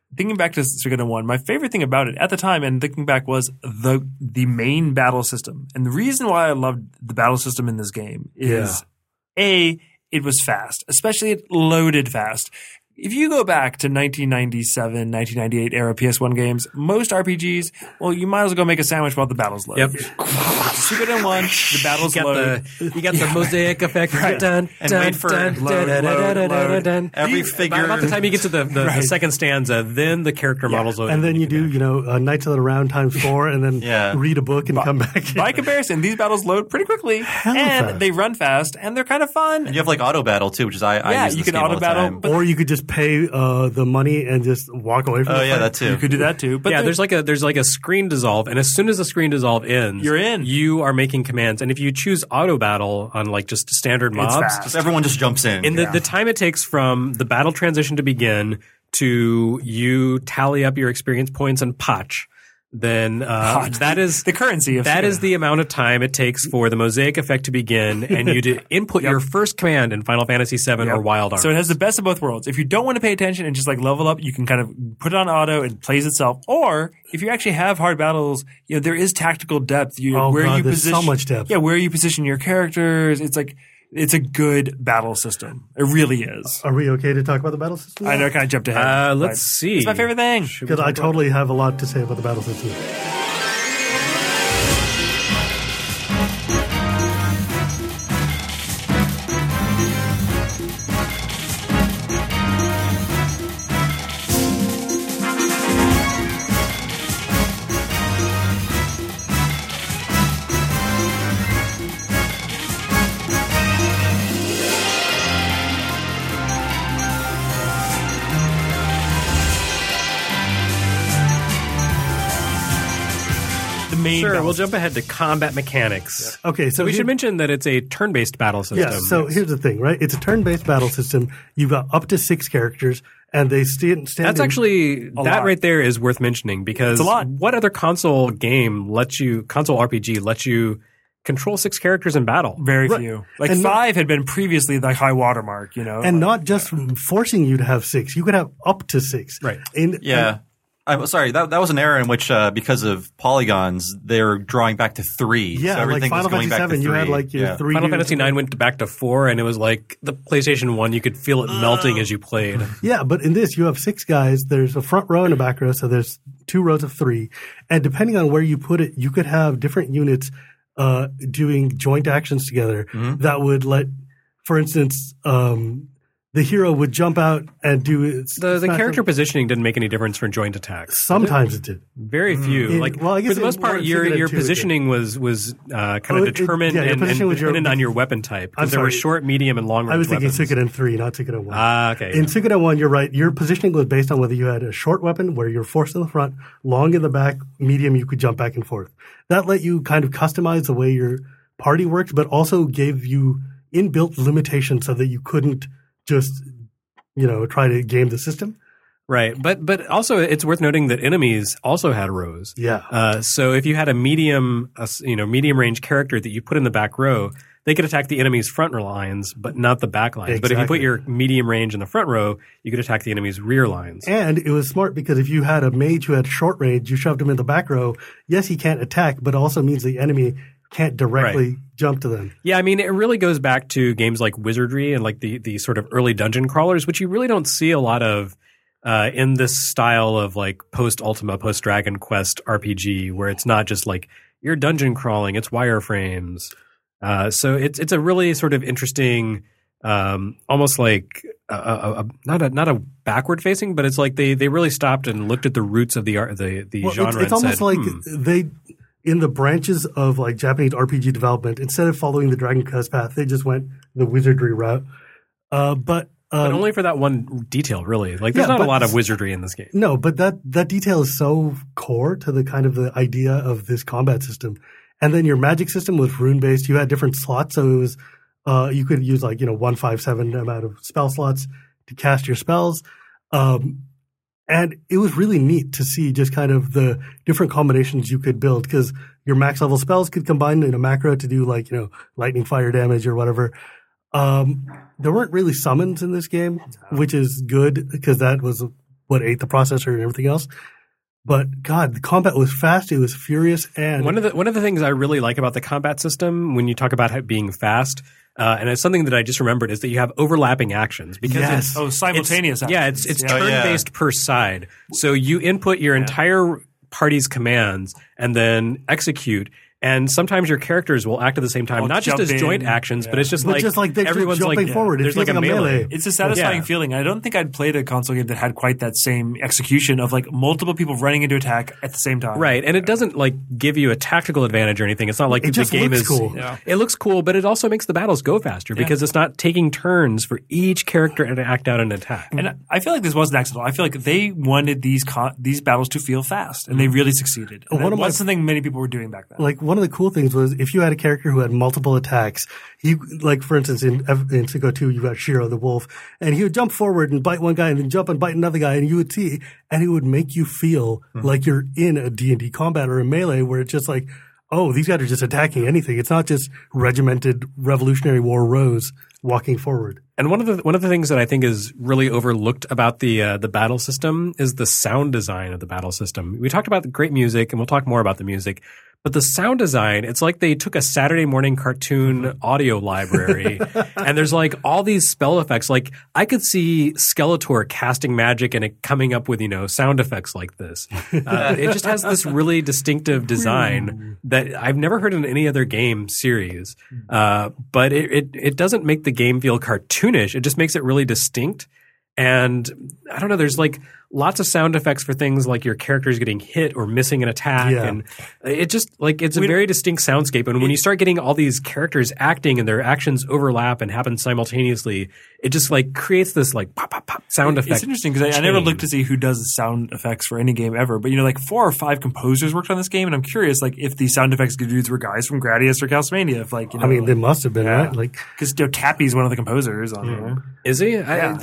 S3: thinking back to Suikoden 1, my favorite thing about it at the time and thinking back was the main battle system. And the reason why I loved the battle system in this game is A, it was fast, especially it loaded fast. If you go back to 1997, 1998 era PS1 games, most RPGs, well, you might as well go make a sandwich while the battles load.
S1: Yep.
S3: Suikoden 1, the battles load.
S1: You got the mosaic effect.
S3: Right.
S1: Dun,
S2: And
S1: dun,
S2: wait for
S1: dun,
S2: load,
S1: dun, dun, dun, dun, dun.
S2: Every
S1: By
S2: figure.
S1: about the time you get to the second stanza, then the character models load.
S4: And then you do, Knights of the Round times 4 and then read a book and come back.
S3: By comparison, these battles load pretty quickly, and
S4: fast.
S3: they run fast, and they're kind of fun.
S2: And you have like auto battle too, which is I use
S3: you
S2: this
S3: can
S2: game all
S3: auto
S2: the
S3: battle,
S2: time.
S3: but
S4: Or you could just pay the money and just walk away from
S2: Oh
S4: the
S2: yeah,
S4: fight.
S2: that too.
S3: you could do that too. But
S1: yeah, there's like a screen dissolve, and as soon as the screen dissolve ends,
S3: You're in.
S1: You are making commands, and if you choose auto battle on like just standard mobs,
S3: fast.
S2: Everyone just jumps in.
S1: in the time it takes from the battle transition to begin to you tally up your experience points and patch, then that is
S3: the currency of
S1: that
S3: Suikoden.
S1: is the amount of time it takes for the mosaic effect to begin and you to input your first command in Final Fantasy VII or Wild Arms.
S3: So it has the best of both worlds. If you don't want to pay attention and just like level up, you can kind of put it on auto and plays itself. Or if you actually have hard battles, there is tactical depth.
S4: There's so much depth.
S3: Yeah, where you position your characters. It's like it's a good battle system. It really is.
S4: Are we okay to talk about the battle system?
S3: I know I kind of jumped ahead.
S1: Let's
S3: but
S1: see.
S3: It's my favorite thing.
S4: Because I totally have a lot to say about the battle system.
S1: Sure, we'll jump ahead to combat mechanics.
S4: Yeah. Okay,
S1: So we should mention that it's a turn-based battle system.
S4: Yeah, so here's the thing, right? It's a turn-based battle system. You've got up to 6 characters, and they stand
S1: That's actually that
S3: lot.
S1: right there is worth mentioning because
S3: It's a lot.
S1: what other console RPG lets you control 6 characters in battle?
S3: Very
S4: Right.
S3: few. Like
S4: And
S3: 5 had been previously the high watermark,
S4: And not just forcing you to have 6. You could have up to 6.
S1: Right.
S2: Yeah. I'm sorry, that was an era in which, because of polygons, they're drawing back to 3.
S4: Yeah,
S2: so everything
S4: like Final
S2: was going
S4: Fantasy
S2: back to
S4: 7,
S2: 3.
S4: you had like your 3
S1: Final
S4: units.
S1: Fantasy 9 went back to 4, and it was like the PlayStation 1. You could feel it melting as you played.
S4: Yeah, but in this, you have 6 guys. There's a front row and a back row, so there's 2 rows of 3. And depending on where you put it, you could have different units doing joint actions together that would let, for instance, the hero would jump out and do it.
S1: The character positioning didn't make any difference for joint attacks.
S4: Sometimes it did.
S1: Very few.
S4: I guess
S1: for the most part, your positioning was kind of determined
S4: your position was
S1: dependent on your weapon type. Because there were short, medium, and long range
S4: I was thinking
S1: weapons.
S4: Suikoden 3, not Suikoden 1.
S1: Okay.
S4: In Suikoden 1, you're right. Your positioning was based on whether you had a short weapon where you're forced in the front, long in the back, medium, you could jump back and forth. That let you kind of customize the way your party worked, but also gave you inbuilt limitations so that you couldn't just try to game the system.
S1: Right, but also it's worth noting that enemies also had rows.
S4: Yeah.
S1: So if you had a medium range character that you put in the back row, they could attack the enemy's front lines, but not the back lines. But if you put your medium range in the front row, you could attack the enemy's rear lines.
S4: And it was smart because if you had a mage who had short range, you shoved him in the back row. Yes, he can't attack, but also means the enemy can't directly jump to them.
S1: Yeah, I mean, it really goes back to games like Wizardry and like the sort of early dungeon crawlers, which you really don't see a lot of in this style of like post-Ultima, post-Dragon Quest RPG, where it's not just like you're dungeon crawling, it's wireframes. So it's a really sort of interesting, almost like not a backward facing, but it's like they really stopped and looked at the roots of the genre.
S4: It's almost like they. In the branches of like Japanese RPG development, instead of following the Dragon Quest path, they just went the wizardry route. But
S1: only for that one detail, really. Like, there's not a lot of wizardry in this game.
S4: No, but that detail is so core to the kind of the idea of this combat system. And then your magic system was rune based. You had different slots, so it was you could use 157 amount of spell slots to cast your spells. And it was really neat to see just kind of the different combinations you could build because your max level spells could combine in a macro to do lightning fire damage or whatever. There weren't really summons in this game, which is good because that was what ate the processor and everything else. But God, the combat was fast. It was furious. And
S1: one of the things I really like about the combat system when you talk about it being fast, and it's something that I just remembered, is that you have overlapping actions because
S3: simultaneous actions.
S1: It's turn-based per side. So you input your entire party's commands and then execute. And sometimes your characters will act at the same time, not just as joint actions, but it's just like everyone's
S4: jumping forward.
S1: There's like a melee.
S3: It's a satisfying feeling. I don't think I'd played a console game that had quite that same execution of like multiple people running into attack at the same time.
S1: Right, and it doesn't like give you a tactical advantage or anything. It's not like the game is
S4: cool.
S1: It looks cool, but it also makes the battles go faster because it's not taking turns for each character to act out an attack.
S3: And I feel like this wasn't accidental. I feel like they wanted these battles to feel fast, and they really succeeded. And that's something many people were doing back then.
S4: Like one of the cool things was if you had a character who had multiple attacks, like for instance in Sicko 2, you got Shiro the wolf, and he would jump forward and bite one guy and then jump and bite another guy, and you would see, and it would make you feel like you're in a D&D combat or a melee where it's just like, oh, these guys are just attacking anything. It's not just regimented Revolutionary War rows walking forward.
S1: And one of the things that I think is really overlooked about the battle system is the sound design of the battle system. We talked about the great music, and we'll talk more about the music. But the sound design, it's like they took a Saturday morning cartoon audio library and there's like all these spell effects. Like I could see Skeletor casting magic and it coming up with, sound effects like this. It just has this really distinctive design that I've never heard in any other game series. But it doesn't make the game feel cartoonish. It just makes it really distinct. And I don't know, there's like lots of sound effects for things like your characters getting hit or missing an attack. Yeah. And it just like it's a very distinct soundscape. And when you start getting all these characters acting and their actions overlap and happen simultaneously, it just like creates this like pop, pop, pop sound effect.
S3: It's interesting because I never looked to see who does sound effects for any game ever. But, like 4 or 5 composers worked on this game. And I'm curious like if the sound effects dudes were guys from Gradius or Calcimania. If like,
S4: I mean, they must have been, right? Like,
S3: because Tappy's one of the composers on here.
S1: Is he? Yeah.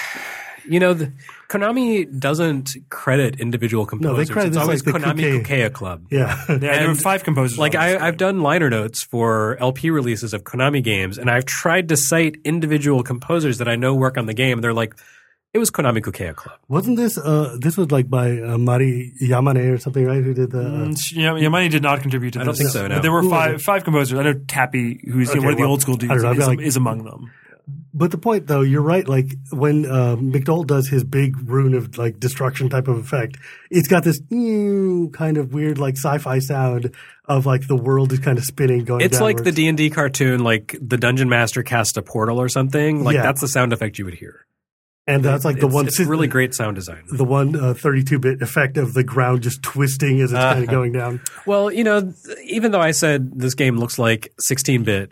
S1: Konami doesn't credit individual composers.
S4: No, they credit
S1: it's always
S4: like
S1: Konami Kukeiya Club.
S4: Yeah.
S3: There were 5 composers.
S1: Like I've done liner notes for LP releases of Konami games, and I've tried to cite individual composers that I know work on the game. They're like, it was Konami Kukeiya Club.
S4: Wasn't this this was like by Mari Yamane or something, right? Who did the
S3: Yamane did not contribute to this.
S1: I don't think so, no.
S3: But there were five composers. I know Tappy, who's one of the old school dudes, is among them.
S4: But the point, though, you're right. Like when McDowell does his big rune of like destruction type of effect, it's got this kind of weird like sci-fi sound of like the world is kind of spinning, going.
S1: It's
S4: downwards.
S1: like the D&D cartoon, like the Dungeon Master cast a portal or something. Like that's the sound effect you would hear.
S4: And that's like
S1: it's really great sound design.
S4: The one 32-bit effect of the ground just twisting as it's kind of going down.
S1: Well, even though I said this game looks like 16-bit.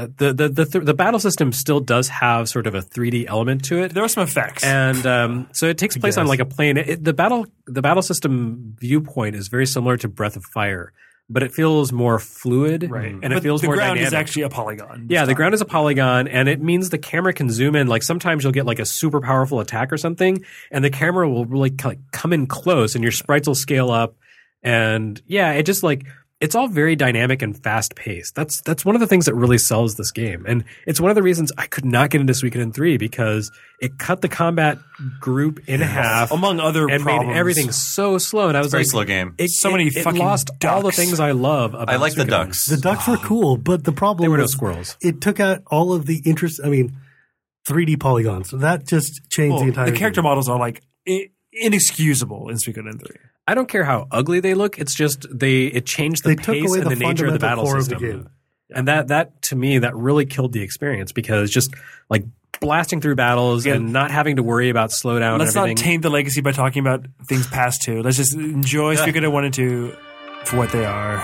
S1: The battle system still does have sort of a 3D element to it.
S3: There are some effects,
S1: and so it takes place on like a plane. The battle system viewpoint is very similar to Breath of Fire, but it feels more fluid,
S3: right?
S1: And it feels more dynamic.
S3: The ground is actually a polygon.
S1: Yeah, the ground is a polygon, and it means the camera can zoom in. Like sometimes you'll get like a super powerful attack or something, and the camera will really come in close, and your sprites will scale up, and it just like. It's all very dynamic and fast paced. That's one of the things that really sells this game. And it's one of the reasons I could not get into Suikoden 3 because it cut the combat group in half.
S3: Among other
S1: and
S3: problems.
S1: made everything so slow. And I was
S2: very slow game.
S1: It lost
S3: ducks.
S1: all the things I love about
S2: I like
S1: Suikoden.
S2: the ducks.
S4: The ducks were cool, but the problem
S1: there were no
S4: was
S1: squirrels.
S4: It took out all of the interest. I mean, 3D polygons. So that just changed the entire
S3: The character
S4: game.
S3: models are like inexcusable in Suikoden 3.
S1: I don't care how ugly they look. It's just it changed the pace and the nature of the battle system. And that to me, that really killed the experience because just like blasting through battles and not having to worry about slowdown.
S3: Let's not taint the legacy by talking about things past 2. Let's just enjoy Suikoden 1 and 2 for what they are.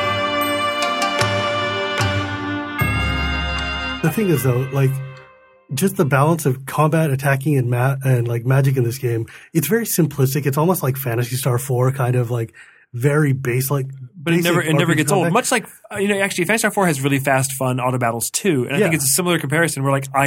S4: The thing is, though, like just the balance of combat, attacking, and like magic in this game, it's very simplistic. It's almost like Phantasy Star 4, kind of like very base like.
S3: But it never gets old. Much like actually, Phantasy Star 4 has really fast, fun auto battles too, and I think it's a similar comparison. Where like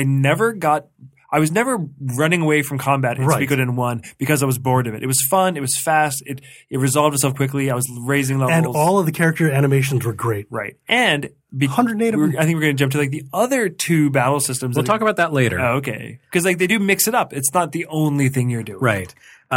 S3: I was never running away from combat in Suikoden 1 because I was bored of it. It was fun. It was fast. It resolved itself quickly. I was raising levels.
S4: And all of the character animations were great.
S3: Right. And
S4: 108 of them.
S3: I think we're going to jump to like the other two battle systems.
S1: We'll talk about that later.
S3: Oh, okay. Because like they do mix it up. It's not the only thing you're doing.
S1: Right.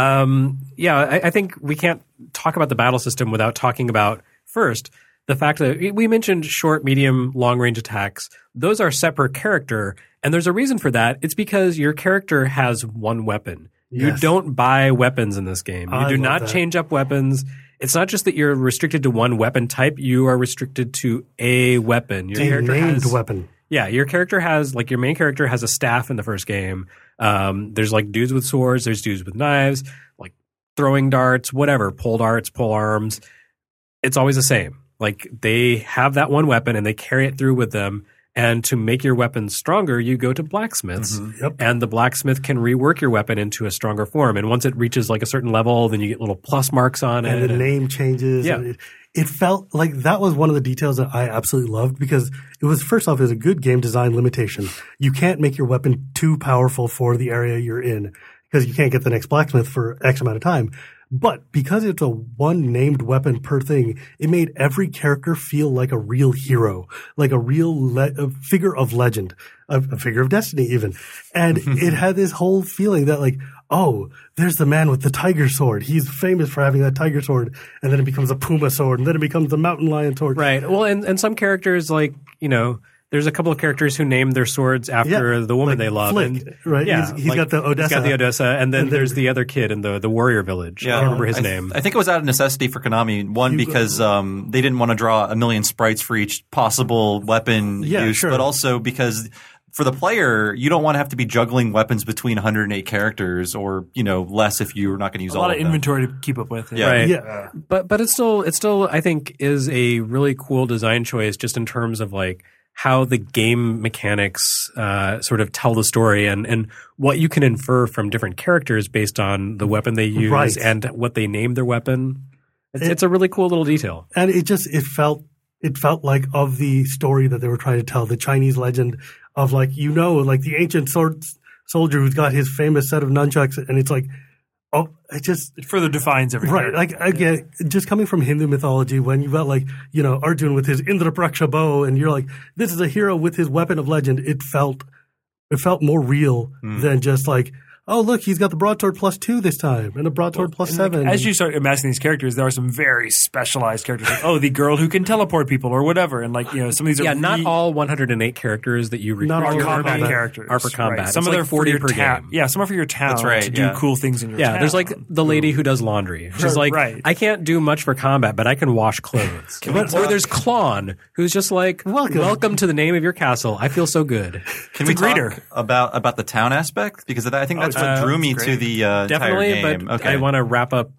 S1: I think we can't talk about the battle system without talking about, first, the fact that we mentioned short, medium, long-range attacks. Those are set per character, and there's a reason for that. It's because your character has one weapon.
S4: Yes.
S1: You don't buy weapons in this game. You do not change up weapons. It's not just that you're restricted to one weapon type. You are restricted to a weapon. Your character
S4: named
S1: has
S4: weapon.
S1: Yeah, your character has, like, your main character has a staff in the first game. There's like dudes with swords. There's dudes with knives, like throwing darts, whatever, pole darts, pole arms. It's always the same. Like, they have that one weapon and they carry it through with them. And to make your weapon stronger, you go to blacksmiths.
S4: Mm-hmm. Yep.
S1: And the blacksmith can rework your weapon into a stronger form. And once it reaches like a certain level, then you get little plus marks on it.
S4: And the name changes.
S1: Yeah.
S4: And it felt like that was one of the details that I absolutely loved because it was, first off, it was a good game design limitation. You can't make your weapon too powerful for the area you're in because you can't get the next blacksmith for X amount of time. But because it's a one named weapon per thing, it made every character feel like a real hero, like a real a figure of legend, a figure of destiny even. And it had this whole feeling that like, oh, there's the man with the tiger sword. He's famous for having that tiger sword. And then it becomes a puma sword. And then it becomes a mountain lion sword.
S1: Right. Well, and some characters, like, there's a couple of characters who name their swords after the woman
S4: like
S1: they love.
S4: Flick,
S1: and,
S4: right?
S1: Yeah,
S4: he's got the Odessa.
S1: He's got the Odessa. And then there's the other kid in the warrior village.
S2: Yeah.
S1: I don't remember his name.
S2: I think it was out of necessity for Konami. One, because they didn't want to draw a million sprites for each possible weapon use,
S4: sure.
S2: but also because for the player, you don't want to have to be juggling weapons between 108 characters or, less if you're not going to use all of them.
S3: A lot of inventory to keep up with.
S2: Yeah.
S1: Right.
S4: Yeah.
S1: But it still I think is a really cool design choice just in terms of like how the game mechanics sort of tell the story and what you can infer from different characters based on the weapon they use and what they name their weapon. It's a really cool little detail.
S4: And it felt like of the story that they were trying to tell, the Chinese legend of like, like the ancient soldier who's got his famous set of nunchucks, and it's like, oh, it further defines everything. Right. Like, again, just coming from Hindu mythology, when you've got like, Arjun with his Indrapraksha bow, and you're like, this is a hero with his weapon of legend. It felt more real than just like, oh, look, he's got the broadsword +2 this time and a broadsword +7.
S3: As you start amassing these characters, there are some very specialized characters. Like, the girl who can teleport people or whatever. And like, some of these are
S1: not all 108 characters that you recruit
S3: are combat characters.
S1: Are for combat.
S3: Right. Some of them are 40 per game. Yeah, some are for your town.
S2: That's right.
S3: To do cool things in your town.
S1: Yeah, there's like the lady who does laundry. She's like, I can't do much for combat, but I can wash clothes. Or there's Klon, who's just like, welcome to the name of your castle. I feel so good.
S2: Can we talk about the town aspect? Because I think that's what drew me to the
S1: definitely,
S2: entire game.
S1: But I want to wrap up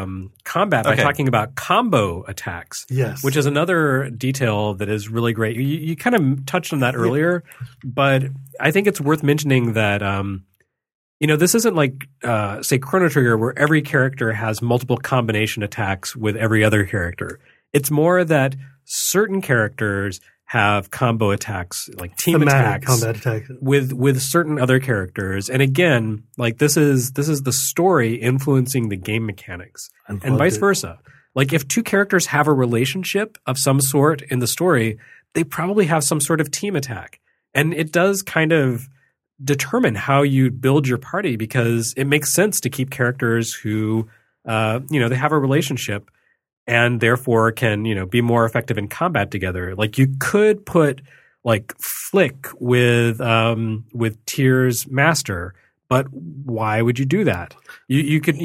S1: combat by talking about combo attacks.
S4: Yes.
S1: Which is another detail that is really great. You kind of touched on that earlier, but I think it's worth mentioning that this isn't like say Chrono Trigger where every character has multiple combination attacks with every other character. It's more that certain characters have combo attacks, like team attacks,
S4: combat attacks
S1: with certain other characters. And again, like this is the story influencing the game mechanics, and vice versa. Like if two characters have a relationship of some sort in the story, they probably have some sort of team attack, and it does kind of determine how you build your party because it makes sense to keep characters who they have a relationship. And therefore can, be more effective in combat together. Like you could put like Flick with Tyr's master, but why would you do that? You could,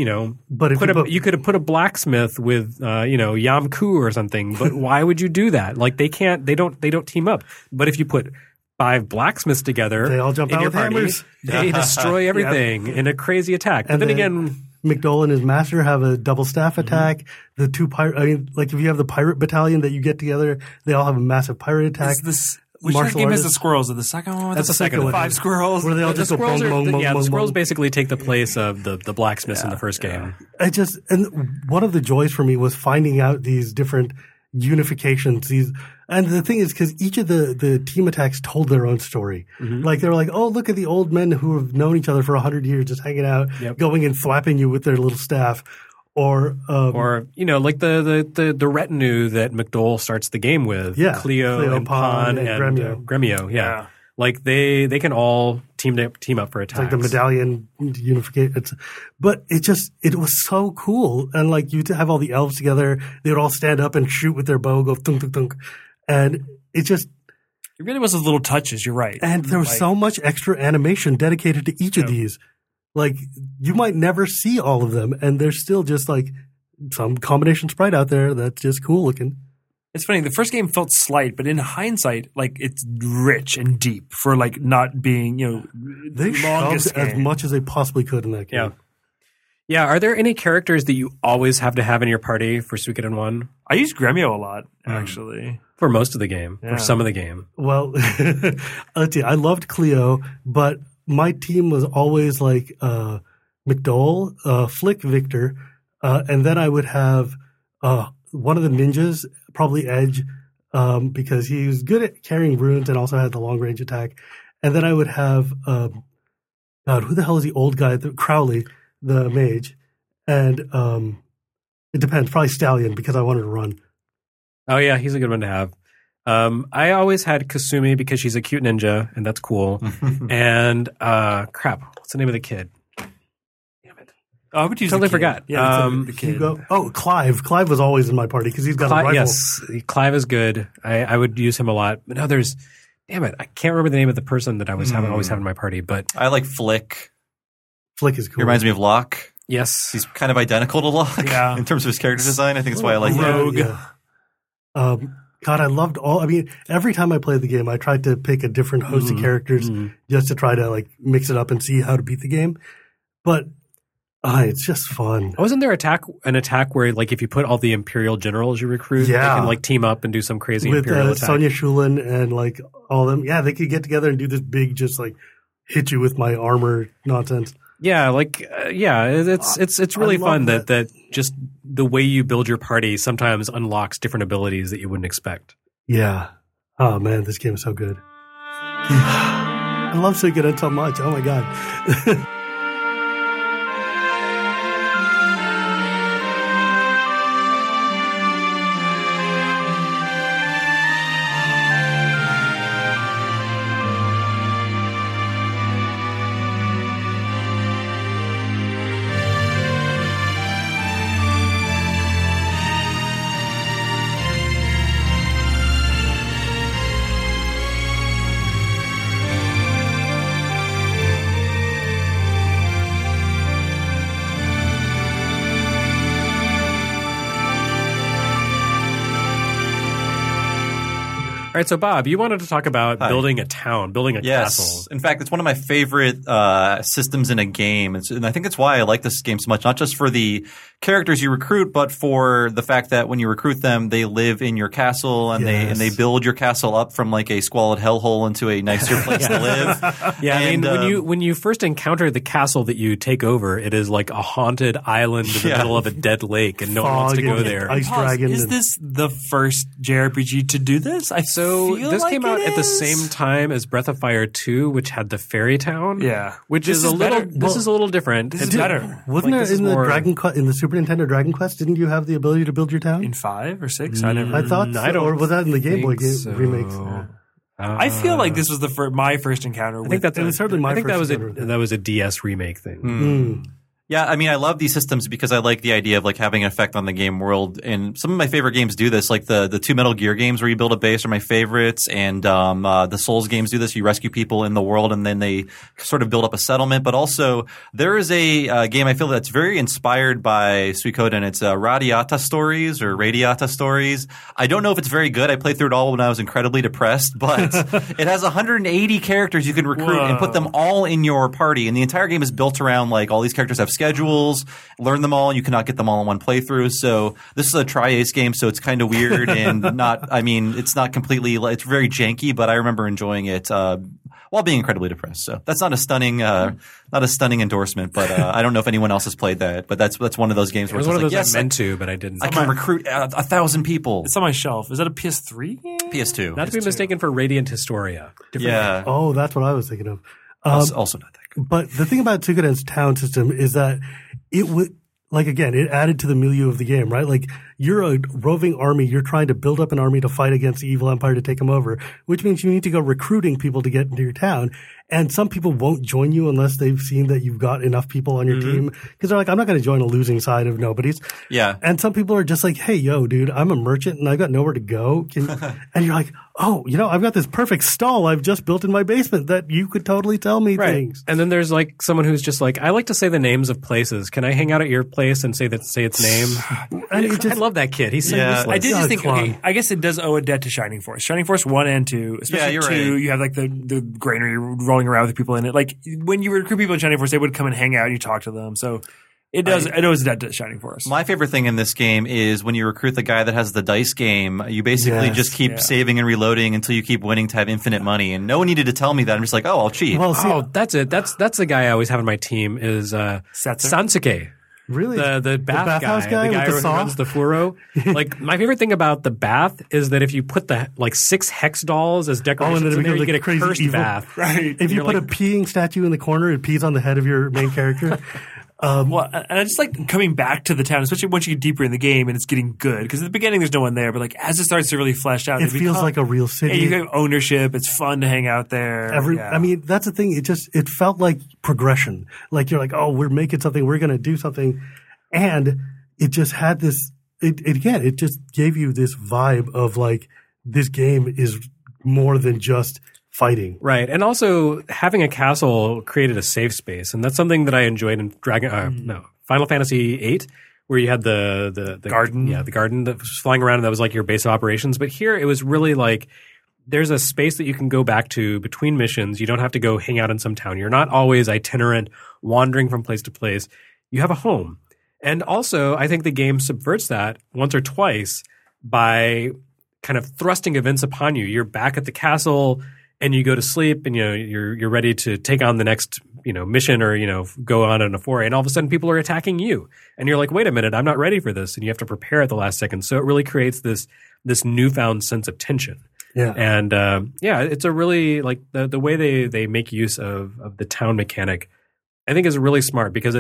S1: you could have put a blacksmith with Yamku or something, but why would you do that? Like they don't team up. But if you put 5 blacksmiths together,
S4: they all jump out with hammers.
S1: They destroy everything in a crazy attack. But then again,
S4: McDole and his master have a double staff attack. The two pirate, like if you have the pirate battalion that you get together, they all have a massive pirate attack.
S3: Which
S4: martial
S3: game has the
S4: artists.
S3: squirrels? Is the second one?
S1: That's the second one.
S3: 5 squirrels.
S4: Where they all
S1: The
S4: just go
S1: squirrels
S4: bong, bong, bong,
S1: the
S4: bong,
S1: squirrels
S4: bong.
S1: basically take the place of the blacksmiths in the first game.
S4: And one of the joys for me was finding out these different unifications. And the thing is, because each of the team attacks told their own story. Like they were like, oh, look at the old men who have known each other for 100 years, just hanging out, going and thwapping you with their little staff. Or
S1: like the retinue that McDole starts the game with.
S4: Yeah.
S1: Cleo and Pan and Gremio. Yeah. Like they can all team up for attacks.
S4: Like the medallion unification. But it was so cool. And like you to have all the elves together, they would all stand up and shoot with their bow, go thunk, thunk, thunk. And it
S3: really was those little touches. You're right.
S4: And there was so much extra animation dedicated to each of these. Like you might never see all of them. And there's still just like some combination sprite out there that's just cool looking.
S3: It's funny. The first game felt slight, but in hindsight, like it's rich and deep for like not being,
S4: they shoved as much as they possibly could in that game.
S1: Yeah. Yeah. Are there any characters that you always have to have in your party for Suikoden 1?
S3: I use Gremio a lot, actually.
S1: For most of the game, for some of the game.
S4: Well, let's see. I loved Cleo, but my team was always like McDole, Flick, Victor, and then I would have one of the ninjas, probably Edge, because he was good at carrying runes and also had the long range attack. And then I would have God, who the hell is the old guy? Crowley, the mage, and it depends. Probably Stallion because I wanted to run.
S1: Oh yeah, he's a good one to have. I always had Kasumi because she's a cute ninja, and that's cool. And crap, what's the name of the kid? Damn it!
S3: Oh, I would use
S1: totally forgot.
S3: Yeah, the kid.
S4: Clive. Clive was always in my party because he's got a rifle.
S1: Yes, Clive is good. I would use him a lot. But no, damn it, I can't remember the name of the person that I was always having in my party. But
S2: I like Flick.
S4: Flick is cool.
S2: He reminds me of Locke.
S1: Yes,
S2: he's kind of identical to Locke in terms of his character design. I think that's why I like
S3: Rogue.
S2: him.
S4: Yeah. God, I loved every time I played the game, I tried to pick a different host of characters just to try to like mix it up and see how to beat the game. But it's just fun.
S1: Wasn't there an attack where like if you put all the Imperial generals you recruit, they can like team up and do some crazy Imperial attack?
S4: Sonya Shulin and like all of them. Yeah, they could get together and do this big just like hit you with my armor nonsense.
S1: Yeah, it's really fun that just the way you build your party sometimes unlocks different abilities that you wouldn't expect.
S4: Yeah. Oh man, this game is so good. I love Suikoden so much. Oh my god.
S1: All right, so Bob, you wanted to talk about building a town, building a castle.
S2: In fact, it's one of my favorite systems in a game. And I think that's why I like this game so much, not just for the characters you recruit, but for the fact that when you recruit them, they live in your castle and they build your castle up from like a squalid hellhole into a nicer place to live.
S1: Yeah, and, I mean, when you first encounter the castle that you take over, it is like a haunted island in the middle of a dead lake, and no one wants to go there.
S4: Ice dragon.
S3: Is this the first JRPG to do this?
S1: This came out at the same time as Breath of Fire 2, which had the fairy town.
S3: Yeah,
S1: which is a little. This is a little different.
S3: This is better.
S4: Wasn't it in the Super Nintendo Dragon Quest? Didn't you have the ability to build your town
S3: in 5 or 6?
S4: I thought so. Or was that in the Game Boy remakes?
S3: I feel like this was my first encounter.
S1: I think that was a DS remake thing.
S2: Yeah, I mean, I love these systems because I like the idea of like having an effect on the game world. And some of my favorite games do this, like the two Metal Gear games where you build a base are my favorites. And the Souls games do this. You rescue people in the world and then they sort of build up a settlement. But also there is a game I feel that's very inspired by Suikoden. It's Radiata Stories or Radiata Stories. I don't know if it's very good. I played through it all when I was incredibly depressed. But it has 180 characters you can recruit and put them all in your party. And the entire game is built around like all these characters have schedules, learn them all, and you cannot get them all in one playthrough. So this is a Tri-Ace game, so it's kind of weird and it's not completely – it's very janky, but I remember enjoying it while being incredibly depressed. So that's not a stunning endorsement, but I don't know if anyone else has played that. But that's one of those games where
S1: it was one of those
S2: yes,
S1: I meant to, but I didn't.
S2: I can recruit 1,000 people.
S3: It's on my shelf. Is that a PS3 game?
S2: PS2.
S1: Not to be mistaken for Radiant Historia.
S2: Yeah.
S4: Oh, that's what I was thinking of.
S2: Also not that good.
S4: But the thing about Suikoden's town system is that it would, like, again, it added to the milieu of the game, right? Like, you're a roving army. You're trying to build up an army to fight against the evil empire to take them over, which means you need to go recruiting people to get into your town. And some people won't join you unless they've seen that you've got enough people on your team. Because they're like, I'm not going to join a losing side of nobody's.
S2: Yeah.
S4: And some people are just like, hey, yo, dude, I'm a merchant and I've got nowhere to go. And you're like, oh, I've got this perfect stall I've just built in my basement that you could totally tell me things.
S1: And then there's like someone who's just like, I like to say the names of places. Can I hang out at your place and say its name? And I love that kid. He's so useless.
S3: I did just think, okay, I guess it does owe a debt to Shining Force. Shining Force 1 and 2, especially 2, you have like the granary rolling around with people in it. Like when you recruit people in Shining Force, they would come and hang out and you talk to them. So it owes a debt to Shining Force.
S2: My favorite thing in this game is when you recruit the guy that has the dice game, you basically just keep saving and reloading until you keep winning to have infinite money. And no one needed to tell me that. I'm just like, oh, I'll cheat.
S1: Well, that's it. That's the guy I always have on my team is Sansuke.
S4: Really?
S1: The bathhouse guy? The guy who runs the furo. Like, my favorite thing about the bath is that if you put the 6 hex dolls as decorations in there, you get a cursed bath.
S4: Right. If you put a peeing statue in the corner, it pees on the head of your main character.
S3: And I just like coming back to the town, especially once you get deeper in the game and it's getting good. Because at the beginning there's no one there, but like as it starts to really flesh out,
S4: it feels like a real city.
S3: And you have ownership. It's fun to hang out there.
S4: I mean, that's the thing. It felt like progression. Like you're like, oh, we're making something. We're going to do something, and it just had this. It just gave you this vibe of like this game is more than just fighting.
S1: Right. And also having a castle created a safe space. And that's something that I enjoyed in Final Fantasy VIII, where you had the
S3: garden.
S1: Yeah, the garden that was flying around and that was like your base of operations. But here it was really like there's a space that you can go back to between missions. You don't have to go hang out in some town. You're not always itinerant, wandering from place to place. You have a home. And also, I think the game subverts that once or twice by kind of thrusting events upon you. You're back at the castle and you go to sleep and you're ready to take on the next mission or go on a foray, and all of a sudden people are attacking you and you're like, wait a minute, I'm not ready for this, and you have to prepare at the last second. So it really creates this newfound sense of tension.
S4: Yeah.
S1: And it's a really like the way they make use of the town mechanic, I think is really smart, because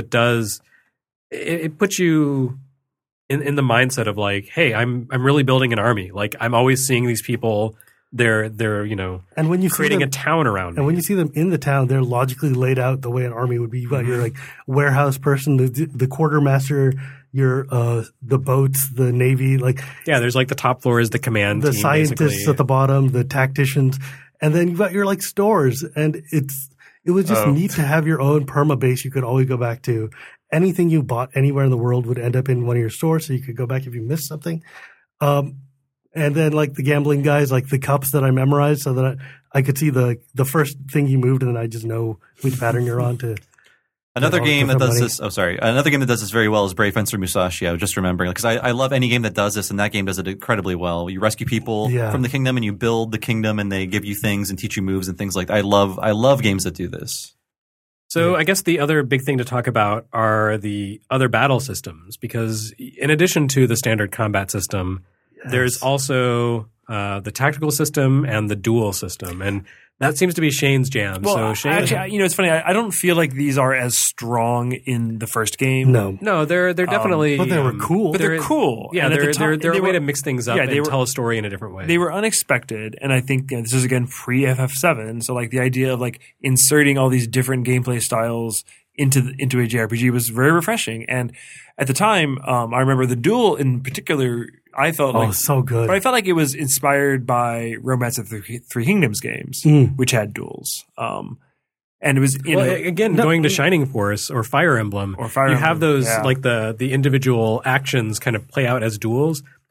S1: it puts you in the mindset of like, hey, I'm really building an army. Like I'm always seeing these people. They're
S4: and when you
S1: creating a town around me.
S4: And when you see them in the town, they're logically laid out the way an army would be. You got your like warehouse person, the quartermaster, your the boats, the navy, like
S1: there's like the top floor is the command
S4: the
S1: team,
S4: scientists
S1: basically.
S4: at the bottom, the tacticians, and then you've got your like stores, and it was just neat to have your own perma base you could always go back to. Anything you bought anywhere in the world would end up in one of your stores, so you could go back if you missed something. And then like the gambling guys, like the cups that I memorized so that I could see the first thing you moved, and then I just know which pattern you're on to.
S2: Another game that does this. Oh, sorry. Another game that does this very well is Brave Fencer Musashi. I was just remembering, because I love any game that does this, and that game does it incredibly well. You rescue people from the kingdom, and you build the kingdom, and they give you things and teach you moves and things like that. I love games that do this.
S1: So I guess the other big thing to talk about are the other battle systems, because in addition to the standard combat system, there's also the tactical system and the duel system, and that seems to be Shane's jam.
S3: Well,
S1: so Shane,
S3: actually, it's funny. I don't feel like these are as strong in the first game.
S4: No,
S1: they're definitely,
S4: but they were cool.
S3: But they're cool.
S1: Yeah,
S3: and
S1: they're a way to mix things up and tell a story in a different way.
S3: They were unexpected, and I think this is again pre FF7. So like the idea of like inserting all these different gameplay styles into a JRPG was very refreshing. And at the time, I remember the duel in particular. I felt like
S4: so good,
S3: but I felt like it was inspired by Romance of the Three Kingdoms games, which had duels. And it was
S1: going to Shining Force or Fire Emblem, you have those like the individual actions kind of play out as duels.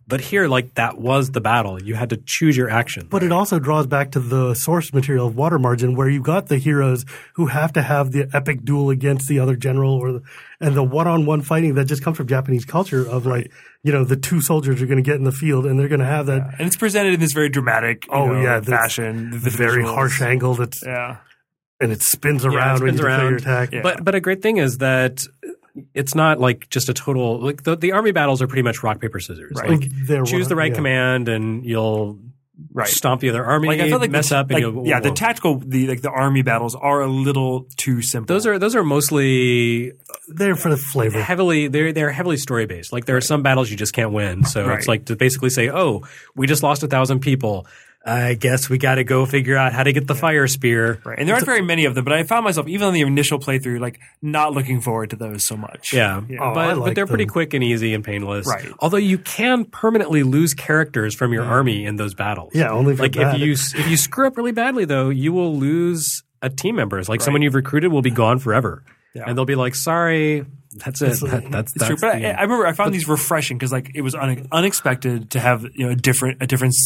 S1: But here, like, that was the battle. You had to choose your action.
S4: But it also draws back to the source material of Water Margin, where you got the heroes who have to have the epic duel against the other general, and the one-on-one fighting that just comes from Japanese culture of like, you know, the two soldiers are going to get in the field and they're going to have that.
S3: Yeah. And it's presented in this very dramatic fashion.
S4: The very harsh angle that's and it spins around when you declare your attack.
S1: Yeah. But a great thing is that it's not like just a total like the army battles are pretty much rock paper scissors.
S3: Right.
S1: Like, choose the right command and you'll stomp the other army.
S3: Like I feel like
S1: mess up. And you'll,
S3: the tactical the army battles are a little too simple.
S1: Those are mostly
S4: they're for the flavor.
S1: They're heavily story based. Like there are some battles you just can't win. So it's like to basically say, oh, we just lost 1,000 people. I guess we got to go figure out how to get the fire spear.
S3: Right. And there aren't very many of them, but I found myself, even on the initial playthrough, like not looking forward to those so much.
S1: Yeah.
S4: Oh,
S1: but they're pretty quick and easy and painless.
S3: Right.
S1: Although you can permanently lose characters from your army in those battles.
S4: Yeah, only for
S1: if you screw up really badly, though, you will lose a team member. Like someone you've recruited will be gone forever. Yeah. And they'll be like, sorry, that's it. That's
S3: true. But I remember I found these refreshing because like it was unexpected to have a different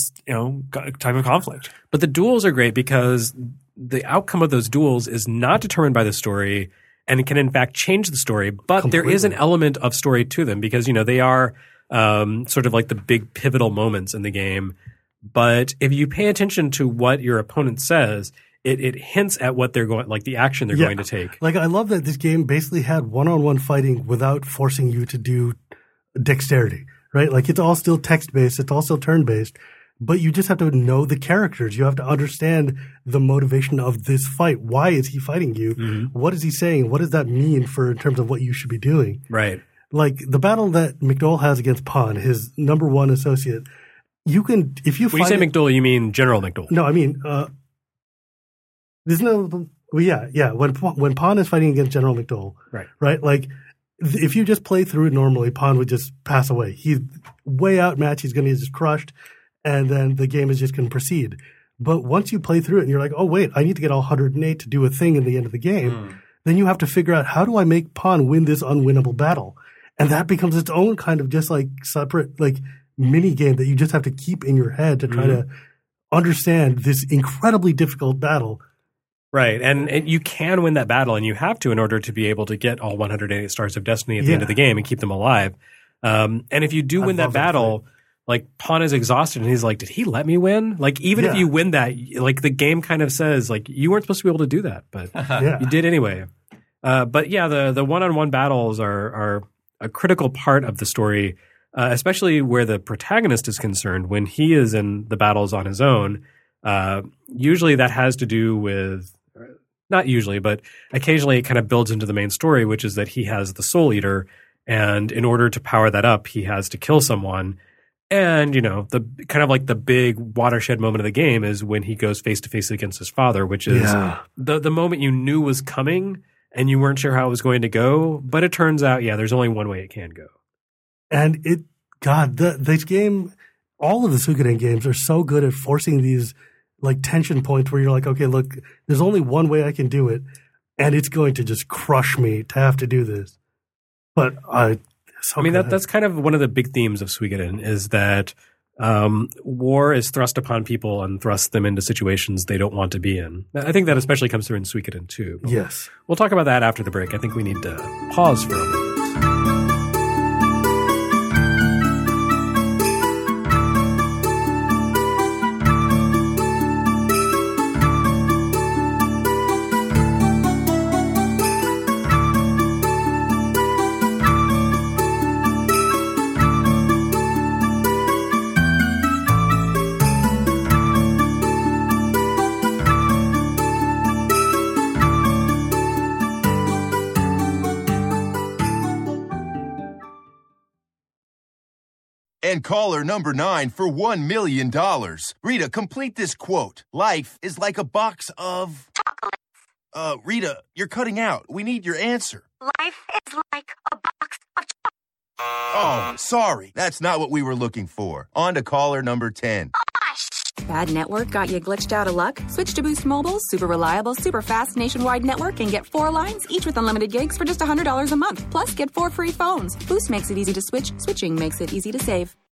S3: type of conflict.
S1: But the duels are great because the outcome of those duels is not determined by the story and it can in fact change the story. But There is an element of story to them because they are sort of like the big pivotal moments in the game. But if you pay attention to what your opponent says, it hints at what they're going, like the action they're going to take.
S4: Like I love that this game basically had one-on-one fighting without forcing you to do dexterity, right? Like it's all still text-based, it's all still turn-based, but you just have to know the characters. You have to understand the motivation of this fight. Why is he fighting you? Mm-hmm. What is he saying? What does that mean in terms of what you should be doing?
S1: Right.
S4: Like the battle that McDowell has against Pon, his number one associate, you can if you.
S1: When you say McDowell, you mean General McDowell?
S4: No, I mean. When Pon is fighting against General McDowell, right? Like, if you just play through it normally, Pon would just pass away. He's way outmatched. He's going to get just crushed, and then the game is just going to proceed. But once you play through it and you're like, oh, wait, I need to get all 108 to do a thing in the end of the game, then you have to figure out how do I make Pon win this unwinnable battle? And that becomes its own kind of just like separate like mini game that you just have to keep in your head to try to understand this incredibly difficult battle.
S1: Right, and you can win that battle, and you have to in order to be able to get all 108 Stars of Destiny at the end of the game and keep them alive. And if you do win that battle, like Pon is exhausted, and he's like, "Did he let me win?" Like even if you win that, like the game kind of says, like you weren't supposed to be able to do that, but you did anyway. But yeah, the one-on-one battles are a critical part of the story, especially where the protagonist is concerned. When he is in the battles on his own, usually that has to do with. Not usually, but occasionally it kind of builds into the main story, which is that he has the Soul Eater, and in order to power that up, he has to kill someone. And, the kind of like the big watershed moment of the game is when he goes face to face against his father, which is the moment you knew was coming and you weren't sure how it was going to go. But it turns out, there's only one way it can go.
S4: And this game, all of the Suikoden games are so good at forcing these like tension points where you're like, okay, look, there's only one way I can do it, and it's going to just crush me to have to do this. But
S1: that's kind of one of the big themes of Suikoden is that war is thrust upon people and thrusts them into situations they don't want to be in. I think that especially comes through in Suikoden too.
S4: Yes.
S1: We'll talk about that after the break. I think we need to pause for a moment.
S5: And caller number 9 for $1 million. Rita, complete this quote. Life is like a box of... chocolates. Rita, you're cutting out. We need your answer.
S6: Life is like a box of chocolates.
S5: Oh, sorry. That's not what we were looking for. On to caller number 10.
S7: Bad network got you glitched out of luck? Switch to Boost Mobile's super reliable, super fast nationwide network and get 4 lines, each with unlimited gigs for just $100 a month. Plus, get 4 free phones. Boost makes it easy to switch. Switching makes it easy to save.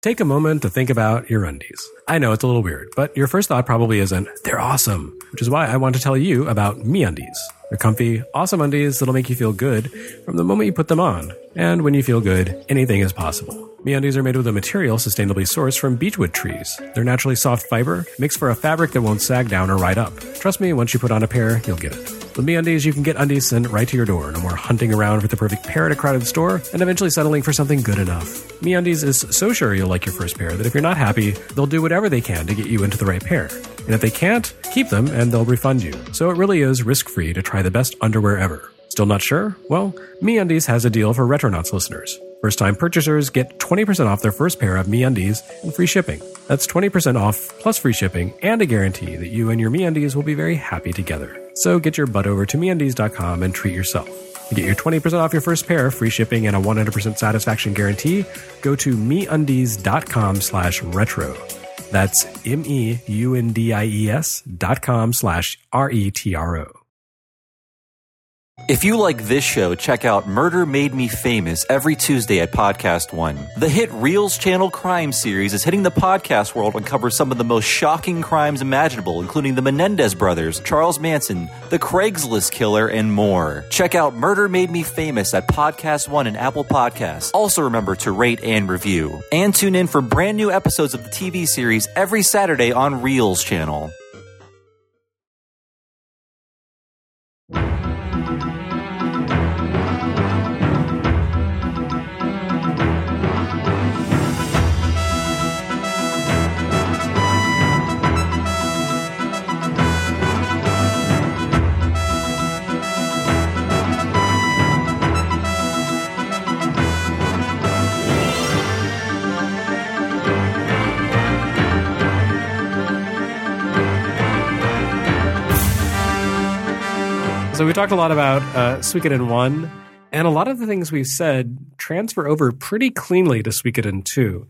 S1: Take a moment to think about your undies. I know it's a little weird, but your first thought probably isn't, they're awesome, which is why I want to tell you about MeUndies. They're comfy, awesome undies that'll make you feel good from the moment you put them on. And when you feel good, anything is possible. MeUndies are made with a material sustainably sourced from beechwood trees. Their naturally soft fiber makes for a fabric that won't sag down or ride up. Trust me, once you put on a pair, you'll get it. With MeUndies, you can get undies sent right to your door. No more hunting around for the perfect pair at a crowded store and eventually settling for something good enough. MeUndies is so sure you'll like your first pair that if you're not happy, they'll do whatever they can to get you into the right pair. And if they can't, keep them and they'll refund you. So it really is risk-free to try the best underwear ever. Still not sure? Well, MeUndies has a deal for Retronauts listeners. First-time purchasers get 20% off their first pair of MeUndies and free shipping. That's 20% off plus free shipping and a guarantee that you and your MeUndies will be very happy together. So get your butt over to MeUndies.com and treat yourself. To get your 20% off your first pair, free shipping, and a 100% satisfaction guarantee, go to MeUndies.com/retro. That's MEUNDIES.com/RETRO.
S2: If you like this show, check out Murder Made Me Famous every Tuesday at Podcast One. The hit Reels Channel crime series is hitting the podcast world and covers some of the most shocking crimes imaginable, including the Menendez brothers, Charles Manson, the Craigslist killer, and more. Check out Murder Made Me Famous at Podcast One and Apple Podcasts. Also remember to rate and review. And tune in for brand new episodes of the TV series every Saturday on Reels Channel.
S1: So we talked a lot about Suikoden 1, and a lot of the things we've said transfer over pretty cleanly to Suikoden 2.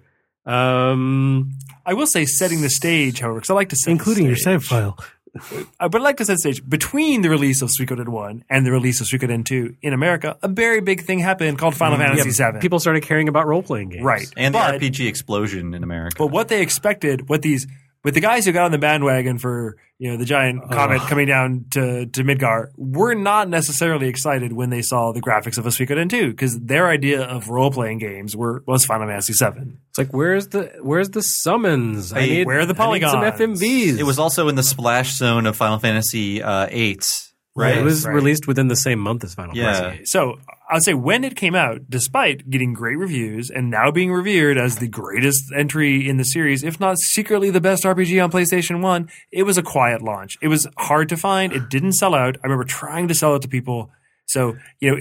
S3: I will say setting the stage, however, because I like to set
S4: including
S3: the
S4: your
S3: stage.
S4: save file.
S3: But I like to set the stage. Between the release of Suikoden 1 and the release of Suikoden 2 in America, a very big thing happened called Final Fantasy VII.
S1: People started caring about role-playing games.
S3: Right.
S2: And
S3: But-
S2: the RPG explosion in America.
S3: But what they expected, with the guys who got on the bandwagon for the giant comet coming down to Midgar, were not necessarily excited when they saw the graphics of a Suikoden 2, because their idea of role playing games was Final Fantasy VII.
S1: It's like, where's the summons?
S2: Hey,
S3: where are the
S1: I need some
S3: polygons?
S1: FMVs.
S2: It was also in the splash zone of Final Fantasy VIII, right?
S1: It was
S3: Right.
S1: released within the same month as Final
S2: Yeah.
S1: Fantasy.
S3: So I'd say when it came out, despite getting great reviews and now being revered as the greatest entry in the series, if not secretly the best RPG on PlayStation 1, it was a quiet launch. It was hard to find. It didn't sell out. I remember trying to sell it to people. So,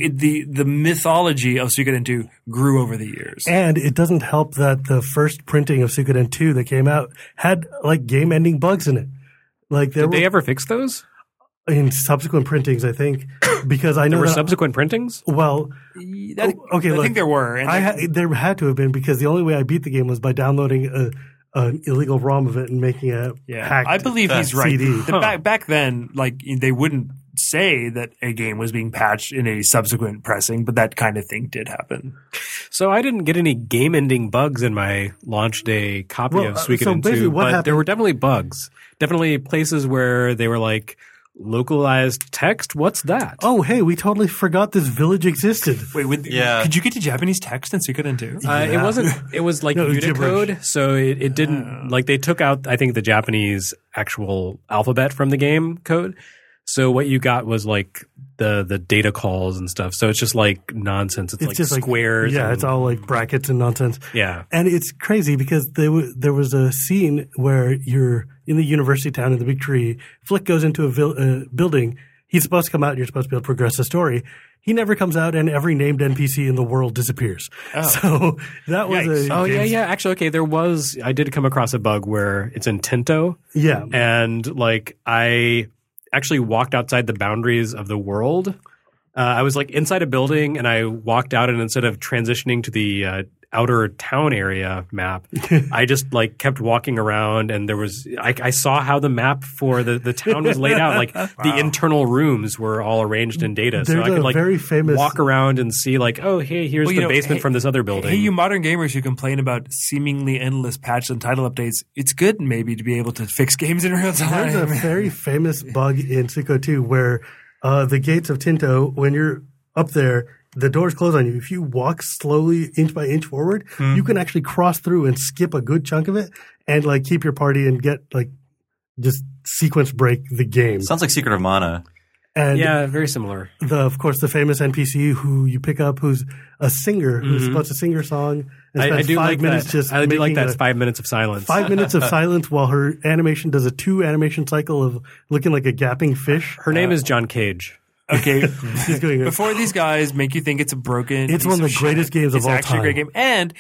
S3: the mythology of Suikoden 2 grew over the years.
S4: And it doesn't help that the first printing of Suikoden 2 that came out had like game-ending bugs in it. Like
S1: Did they ever fix those?
S4: in subsequent printings, I think, because I know
S1: There were
S4: that,
S1: subsequent printings?
S4: Well, okay,
S3: I
S4: look,
S3: think there were. And
S4: there had to have been, because the only way I beat the game was by downloading an illegal ROM of it and making a hacked
S3: I believe he's right.
S4: CD.
S3: Back then, like they wouldn't say that a game was being patched in a subsequent pressing, but that kind of thing did happen.
S1: So I didn't get any game-ending bugs in my launch day copy of
S4: so
S1: Suikoden
S4: basically
S1: 2,
S4: what
S1: but
S4: happened-
S1: there were definitely bugs. Definitely places where they were like, localized text? What's that?
S4: Oh, hey, we totally forgot this village existed.
S3: Wait,
S2: Yeah.
S3: could you get to Japanese text in Suikoden 2?
S1: It wasn't. It was like
S4: No, it was
S1: Unicode,
S4: gibberish.
S1: so it didn't like they took out. I think the Japanese actual alphabet from the game code. So what you got was like the data calls and stuff. So it's just like nonsense. It's like
S4: just
S1: squares.
S4: Yeah,
S1: and-
S4: it's all like brackets and nonsense.
S1: Yeah.
S4: And it's crazy because there was a scene where you're in the university town in the big tree. Flick goes into a building. He's supposed to come out and you're supposed to be able to progress the story. He never comes out and every named NPC in the world disappears.
S3: Oh.
S4: So that was
S3: Yikes.
S1: Oh yeah. Actually, okay. I did come across a bug where it's in Tinto.
S4: Yeah.
S1: And like I actually walked outside the boundaries of the world. I was like inside a building and I walked out, and instead of transitioning to the outer town area map, I just like kept walking around, and there was I saw how the map for the town was laid out. Like the internal rooms were all arranged in data, so I could like
S4: very famous
S1: walk around and see like, oh, hey, here's the basement from this other building.
S3: Hey, you modern gamers who complain about seemingly endless patch and title updates, it's good maybe to be able to fix games in real time.
S4: There's a very famous bug in Suiko 2 where the gates of Tinto, when you're up there, the doors close on you. If you walk slowly inch by inch forward, you can actually cross through and skip a good chunk of it and like keep your party and get like just sequence break the game.
S2: Sounds like Secret of Mana.
S4: And
S1: yeah, very similar.
S4: Of course, the famous NPC who you pick up, who's a singer, who's supposed to sing your song. And
S1: I do
S4: 5
S1: like
S4: minutes
S1: that.
S4: just
S1: I do like that.
S4: making
S1: 5 minutes of silence.
S4: 5 minutes of silence while her animation does a 2 animation cycle of looking like a gapping fish.
S1: Her name is John Cage.
S3: Okay,
S4: She's doing it.
S3: before these guys make you think it's a broken,
S4: It's one of the greatest games of all
S3: It's actually a great
S4: time.
S3: game, and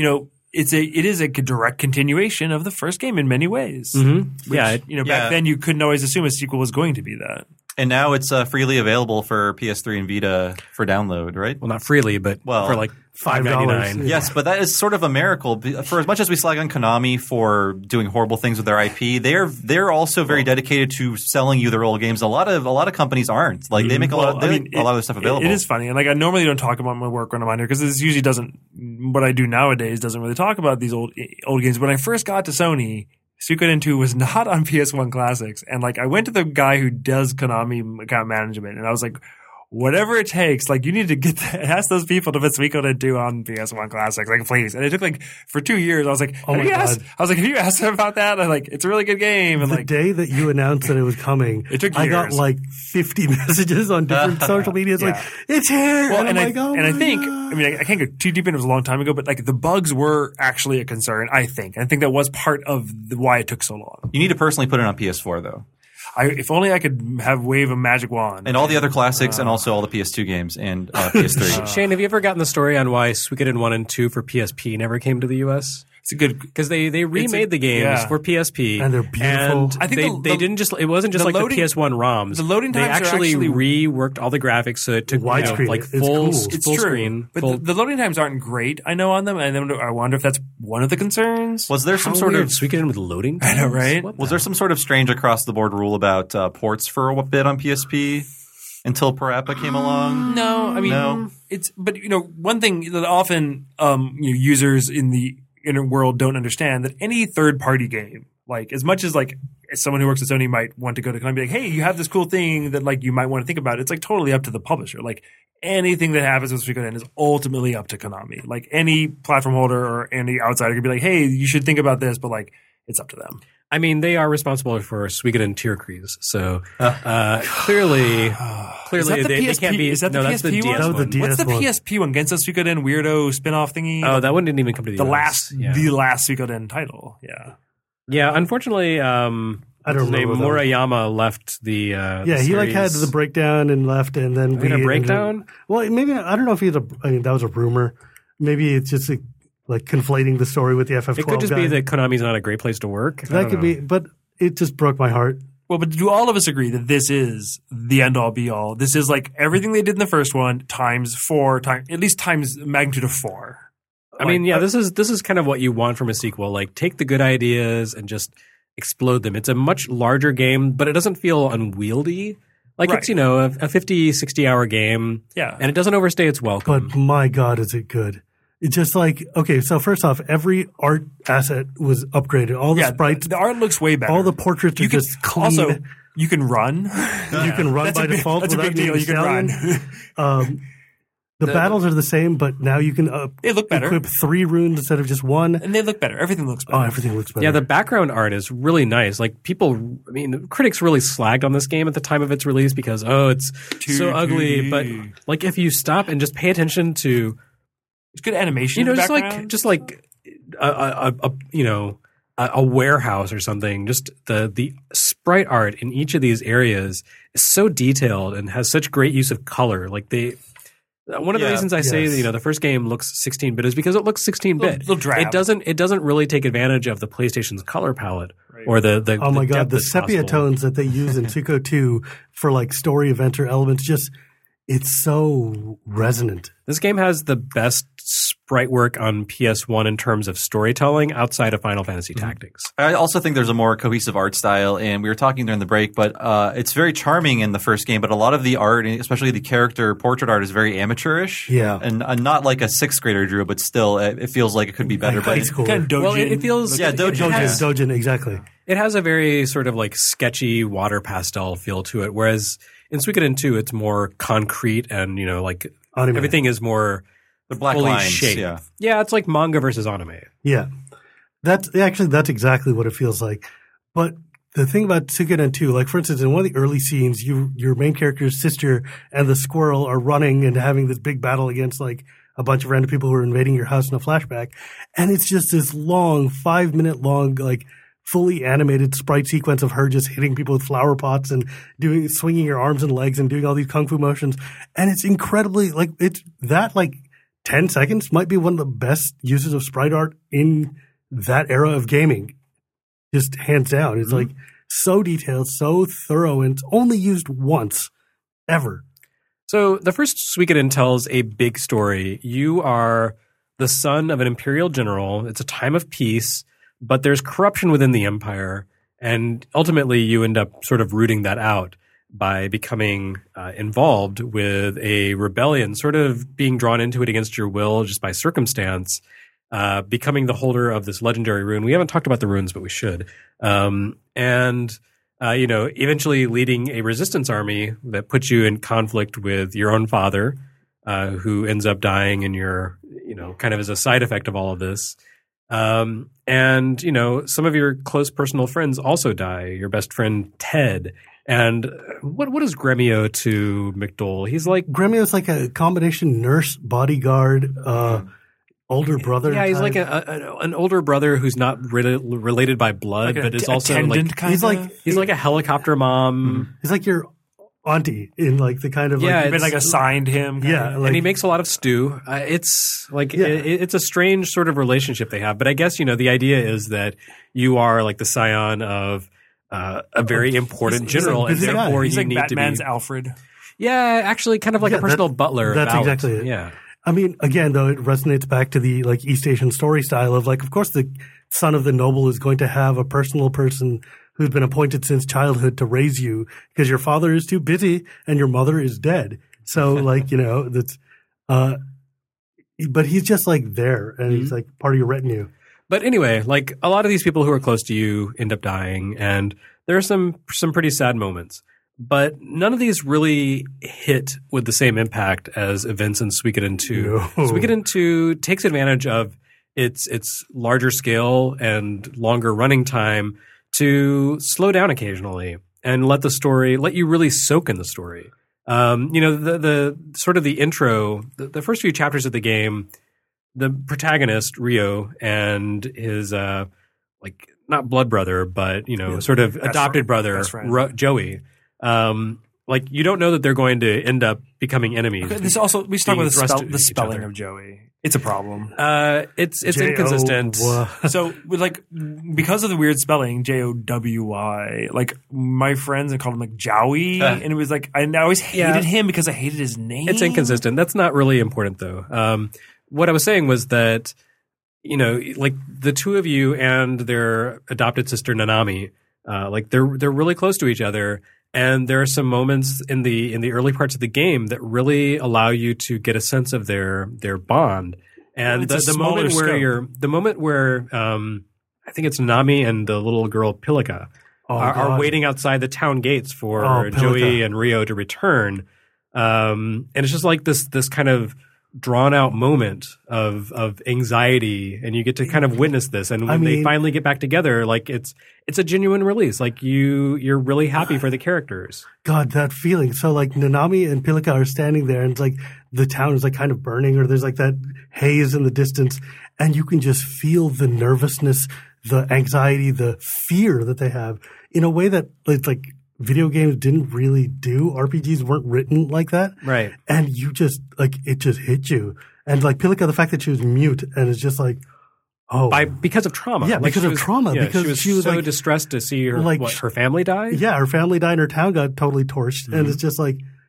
S3: it is a direct continuation of the first game in many ways.
S1: Mm-hmm.
S3: Back then you couldn't always assume a sequel was going to be that.
S2: And now it's freely available for PS3 and Vita for download, right?
S1: Well, not freely, but for like $5.99.
S2: Yes, but that is sort of a miracle. For as much as we slag on Konami for doing horrible things with their IP, they're also very dedicated to selling you their old games. A lot of companies aren't. Like they make a lot of their stuff available.
S3: It is funny, and like I normally don't talk about my work when I'm on here because this usually doesn't. What I do nowadays doesn't really talk about these old games. When I first got to Sony, Suikoden 2 was not on PS1 Classics, and like I went to the guy who does Konami account management, and I was like, whatever it takes, like you need to ask those people to put Suikoden 2 on PS1 Classics, like please. And it took like for 2 years. I was like, have you asked him about that? And like, it's a really good game. And
S4: the
S3: like
S4: day that you announced that it was coming,
S3: it took
S4: I
S3: years.
S4: got like 50 messages on different social media. It's like, it's here.
S3: Well,
S4: and
S3: I think,
S4: God.
S3: I mean, I can't go too deep in. It was a long time ago, but like the bugs were actually a concern, I think. And I think that was part of why it took so long.
S2: You need to personally put it on PS4 though.
S3: If only I could wave a magic wand.
S2: And all the other classics and also all the PS2 games and PS3.
S1: Shane, have you ever gotten the story on why Suikoden 1 and 2 for PSP never came to the U.S.?
S3: It's a good
S1: because they remade the games for PSP
S4: and they're beautiful.
S1: And
S3: I think
S1: they didn't just it wasn't just like the PS1 ROMs.
S3: The loading times
S1: they actually reworked all the graphics so it took
S4: widescreen,
S1: like full screen.
S3: But the loading times aren't great. I know on them, and I wonder if that's one of the concerns.
S2: Was there some sort of
S1: Suikoden with loading times?
S3: I know, right?
S2: Was there some sort of strange across the board rule about ports for a bit on PSP? Until Parappa came along?
S3: No, I mean, it's, but one thing that often, users in the internet world don't understand that any third party game, like as much as like someone who works at Sony might want to go to Konami and be like, hey, you have this cool thing that like you might want to think about. It's like totally up to the publisher. Like anything that happens with Suikoden is ultimately up to Konami. Like any platform holder or any outsider could be like, hey, you should think about this, but like it's up to them.
S1: I mean, they are responsible for Suikoden Tierkreis, so clearly they can't be.
S3: Is that the
S1: that's the
S3: PSP
S1: DS
S3: one?
S1: one.
S3: What's the PSP one? Gensou Suikoden weirdo spin-off thingy?
S1: Oh, that one didn't even come to the US.
S3: The last Suikoden title. Yeah.
S1: Yeah, unfortunately,
S4: I don't remember.
S1: Murayama left the
S4: he
S1: series.
S4: like had the breakdown and left, and then
S1: a breakdown.
S4: Well, maybe I don't know if he's that was a rumor. Maybe it's just like conflating the story with the FF12
S1: It could just
S4: guy.
S1: be that Konami's not a great place to work.
S4: That could be, but it just broke my heart.
S3: Well, but do all of us agree that this is the end-all, be-all? This is like everything they did in the first one times 4, at least times magnitude of 4.
S1: I mean, yeah, this is kind of what you want from a sequel. Like, take the good ideas and just explode them. It's a much larger game, but it doesn't feel unwieldy. Like, it's, a 50, 60-hour game.
S3: Yeah.
S1: And it doesn't overstay its welcome.
S4: But my God, is it good. It's just like, okay, so first off, every art asset was upgraded. All the sprites.
S3: The art looks way better.
S4: All the portraits are just clean.
S3: Also, you can run.
S4: You can run by default.
S3: That's a big deal. You can run.
S4: The battles are the same, but now you can
S3: they look better.
S4: Equip 3 runes instead of just 1.
S3: And they look better. Everything looks better.
S4: Oh, everything looks better.
S1: Yeah, the background art is really nice. Like critics really slagged on this game at the time of its release because, it's so ugly. But like if you stop and just pay attention to
S3: it's good animation.
S1: Just like a warehouse or something. Just the sprite art in each of these areas is so detailed and has such great use of color. Like one of the reasons I say the first game looks 16-bit is because it looks 16-bit.
S3: Little drab.
S1: It doesn't really take advantage of the PlayStation's color palette or the
S4: oh my God, the
S1: that's
S4: sepia
S1: possible.
S4: tones that they use in Suiko 2 for like story events or elements just. it's so resonant.
S1: This game has the best sprite work on PS1 in terms of storytelling outside of Final Fantasy Tactics.
S2: I also think there's a more cohesive art style, and we were talking during the break, but it's very charming in the first game, but a lot of the art, especially the character portrait art, is very amateurish.
S4: Yeah.
S2: And not like a sixth grader drew, but still, it feels like it could be better.
S4: High school.
S3: Kind of Dojin.
S1: Well, it feels
S4: Dojin, exactly.
S1: It has a very sort of like sketchy water pastel feel to it, whereas in Suikoden 2, it's more concrete and, you know, like
S4: Anime.
S1: everything is more
S2: The black
S1: fully
S2: lines,
S1: shaped.
S2: yeah.
S1: It's like manga versus anime.
S4: Yeah. That's exactly what it feels like. But the thing about Suikoden 2, like for instance, in one of the early scenes, your main character's sister and the squirrel are running and having this big battle against like a bunch of random people who are invading your house in a flashback. And it's just this long, 5-minute long, like fully animated sprite sequence of her just hitting people with flower pots and swinging her arms and legs and doing all these kung fu motions. And it's incredibly like 10 seconds might be one of the best uses of sprite art in that era of gaming. Just hands down. It's like so detailed, so thorough, and it's only used once ever.
S1: So the first Suikoden tells a big story. You are the son of an imperial general. It's a time of peace. But there's corruption within the empire, and ultimately you end up sort of rooting that out by becoming involved with a rebellion, sort of being drawn into it against your will just by circumstance, becoming the holder of this legendary rune. We haven't talked about the runes, but we should. Eventually leading a resistance army that puts you in conflict with your own father, who ends up dying, and you're, kind of as a side effect of all of this. And some of your close personal friends also die. Your best friend Ted. And what is Gremio to McDole?
S4: Gremio's like a combination nurse, bodyguard, older brother.
S1: Yeah, he's
S4: type.
S1: like an older brother who's not related by blood, but is also like he's like a helicopter mom.
S4: He's like your auntie in like the kind of
S3: you've been like assigned him.
S1: And he makes a lot of stew. It's like it's a strange sort of relationship they have. But I guess the idea is that you are like the scion of a very important general, and therefore
S3: he's
S1: you
S3: like
S1: need
S3: Batman's
S1: to be
S3: Alfred.
S1: Yeah, actually, kind of like a personal butler.
S4: That's exactly it.
S1: Yeah.
S4: I mean, again, though, it resonates back to the like East Asian story style of like, of course, the son of the noble is going to have a personal person who's been appointed since childhood to raise you because your father is too busy and your mother is dead. So like, that's, but he's just like there and he's like part of your retinue.
S1: But anyway, like a lot of these people who are close to you end up dying, and there are some pretty sad moments. But none of these really hit with the same impact as events in Suikoden 2.
S4: No.
S1: Suikoden 2 takes advantage of its larger scale and longer running time to slow down occasionally and let you really soak in the story. The sort of the intro, the first few chapters of the game, the protagonist, Ryo, and his, not blood brother, but, sort of adopted brother, Joey, you don't know that they're going to end up becoming enemies.
S3: Okay, this also, we should talk about the spelling of Joey. It's a problem.
S1: It's inconsistent.
S3: So, because of the weird spelling, Jowy, like my friends called him like Jowy, and it was like I always hated him because I hated his name.
S1: It's inconsistent. That's not really important though. What I was saying was that the two of you and their adopted sister Nanami, they're really close to each other. And there are some moments in the early parts of the game that really allow you to get a sense of their bond. And the moment where I think it's Nami and the little girl Pilika are waiting outside the town gates for Joey and Ryo to return. And it's just like this kind of drawn out moment of anxiety, and you get to kind of witness this. And when they finally get back together, like it's a genuine release. Like you're really happy for the characters.
S4: God, that feeling. So like Nanami and Pilika are standing there, and it's like the town is like kind of burning, or there's like that haze in the distance, and you can just feel the nervousness, the anxiety, the fear that they have in a way that it's like video games didn't really do. RPGs weren't written like that.
S1: Right.
S4: And you just, like, it just hit you. And, like, Pilika, the fact that she was mute and it's just like,
S1: because of trauma.
S4: Yeah, because of trauma.
S1: Yeah,
S4: because
S1: she was so distressed to see her family die?
S4: Yeah, her family died and her town got totally torched. Mm-hmm. And it's just like,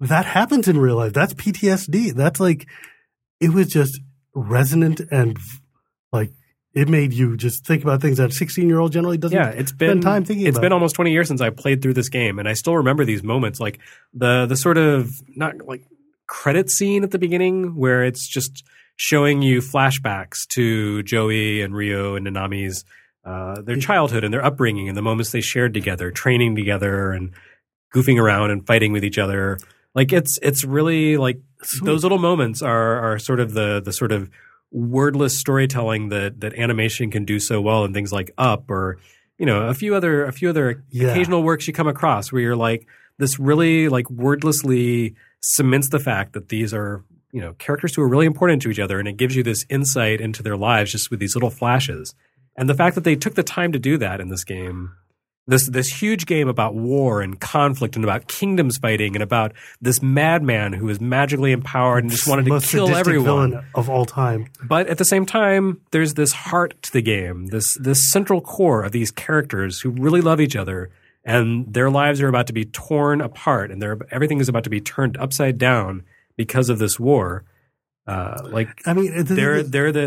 S4: that happens in real life. That's PTSD. That's like, it was just resonant and like, it made you just think about things that a 16-year-old generally doesn't spend time thinking about.
S1: It's been almost 20 years since I played through this game, and I still remember these moments, like the sort of not like credit scene at the beginning where it's just showing you flashbacks to Joey and Ryo and Nanami's their childhood and their upbringing and the moments they shared together, training together and goofing around and fighting with each other. Like it's really like those little moments are sort of the sort of wordless storytelling that animation can do so well in things like Up or, you know, a few other occasional works you come across where you're like, this really like wordlessly cements the fact that these are, you know, characters who are really important to each other, and it gives you this insight into their lives just with these little flashes. And the fact that they took the time to do that in this game, this huge game about war and conflict and about kingdoms fighting and about this madman who is magically empowered and just wanted to kill everyone.
S4: Villain of all time.
S1: But at the same time, there's this heart to the game, this central core of these characters who really love each other, and their lives are about to be torn apart, and everything is about to be turned upside down because of this war. Like, I mean, they're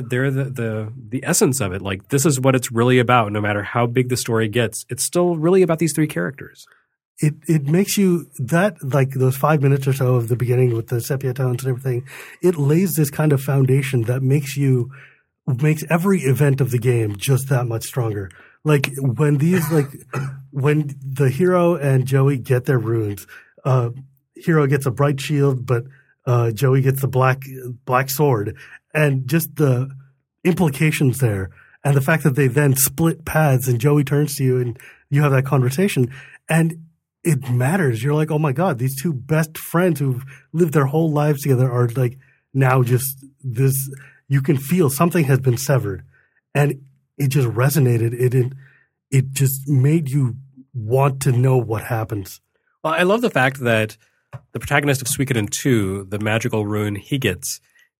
S1: the essence of it. Like, this is what it's really about. No matter how big the story gets, it's still really about these three characters.
S4: It makes you that, like those 5 minutes or so of the beginning with the sepia tones and everything, it lays this kind of foundation that makes every event of the game just that much stronger. Like when when the hero and Joey get their runes, hero gets a bright shield, but Joey gets the black sword, and just the implications there, and the fact that they then split paths and Joey turns to you and you have that conversation, and it matters. You're like, oh my God, these two best friends who've lived their whole lives together are like now just this. You can feel something has been severed, and it just resonated. It just made you want to know what happens.
S1: Well, I love the fact that the protagonist of Suikoden 2, the magical rune he gets,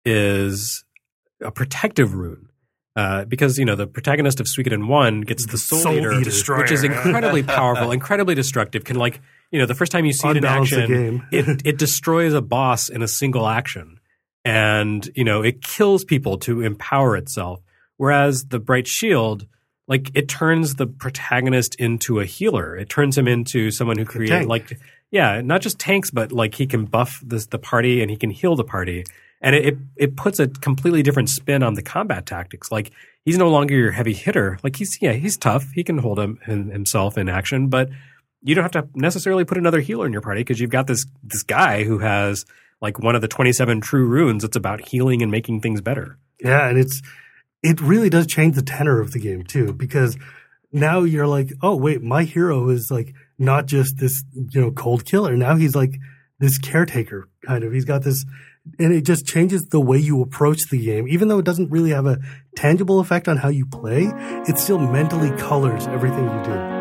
S1: is a protective rune. Because, you know, the protagonist of Suikoden 1 gets the Soul Eater, which is incredibly powerful, incredibly destructive. Can, like, you know, the first time you see it in action, it destroys a boss in a single action. And, you know, it kills people to empower itself. Whereas the Bright Shield, like, it turns the protagonist into a healer. It turns him into someone who creates, like, yeah, not just tanks, but like he can buff the party and he can heal the party. And it puts a completely different spin on the combat tactics. Like, he's no longer your heavy hitter. Like, he's tough. He can hold himself in action, but you don't have to necessarily put another healer in your party because you've got this guy who has like one of the 27 true runes that's about healing and making things better.
S4: Yeah, and it really does change the tenor of the game too, because now you're like, oh wait, my hero is like not just this, you know, cold killer. Now he's like this caretaker kind of. He's got this, and it just changes the way you approach the game. Even though it doesn't really have a tangible effect on how you play, it still mentally colors everything you do.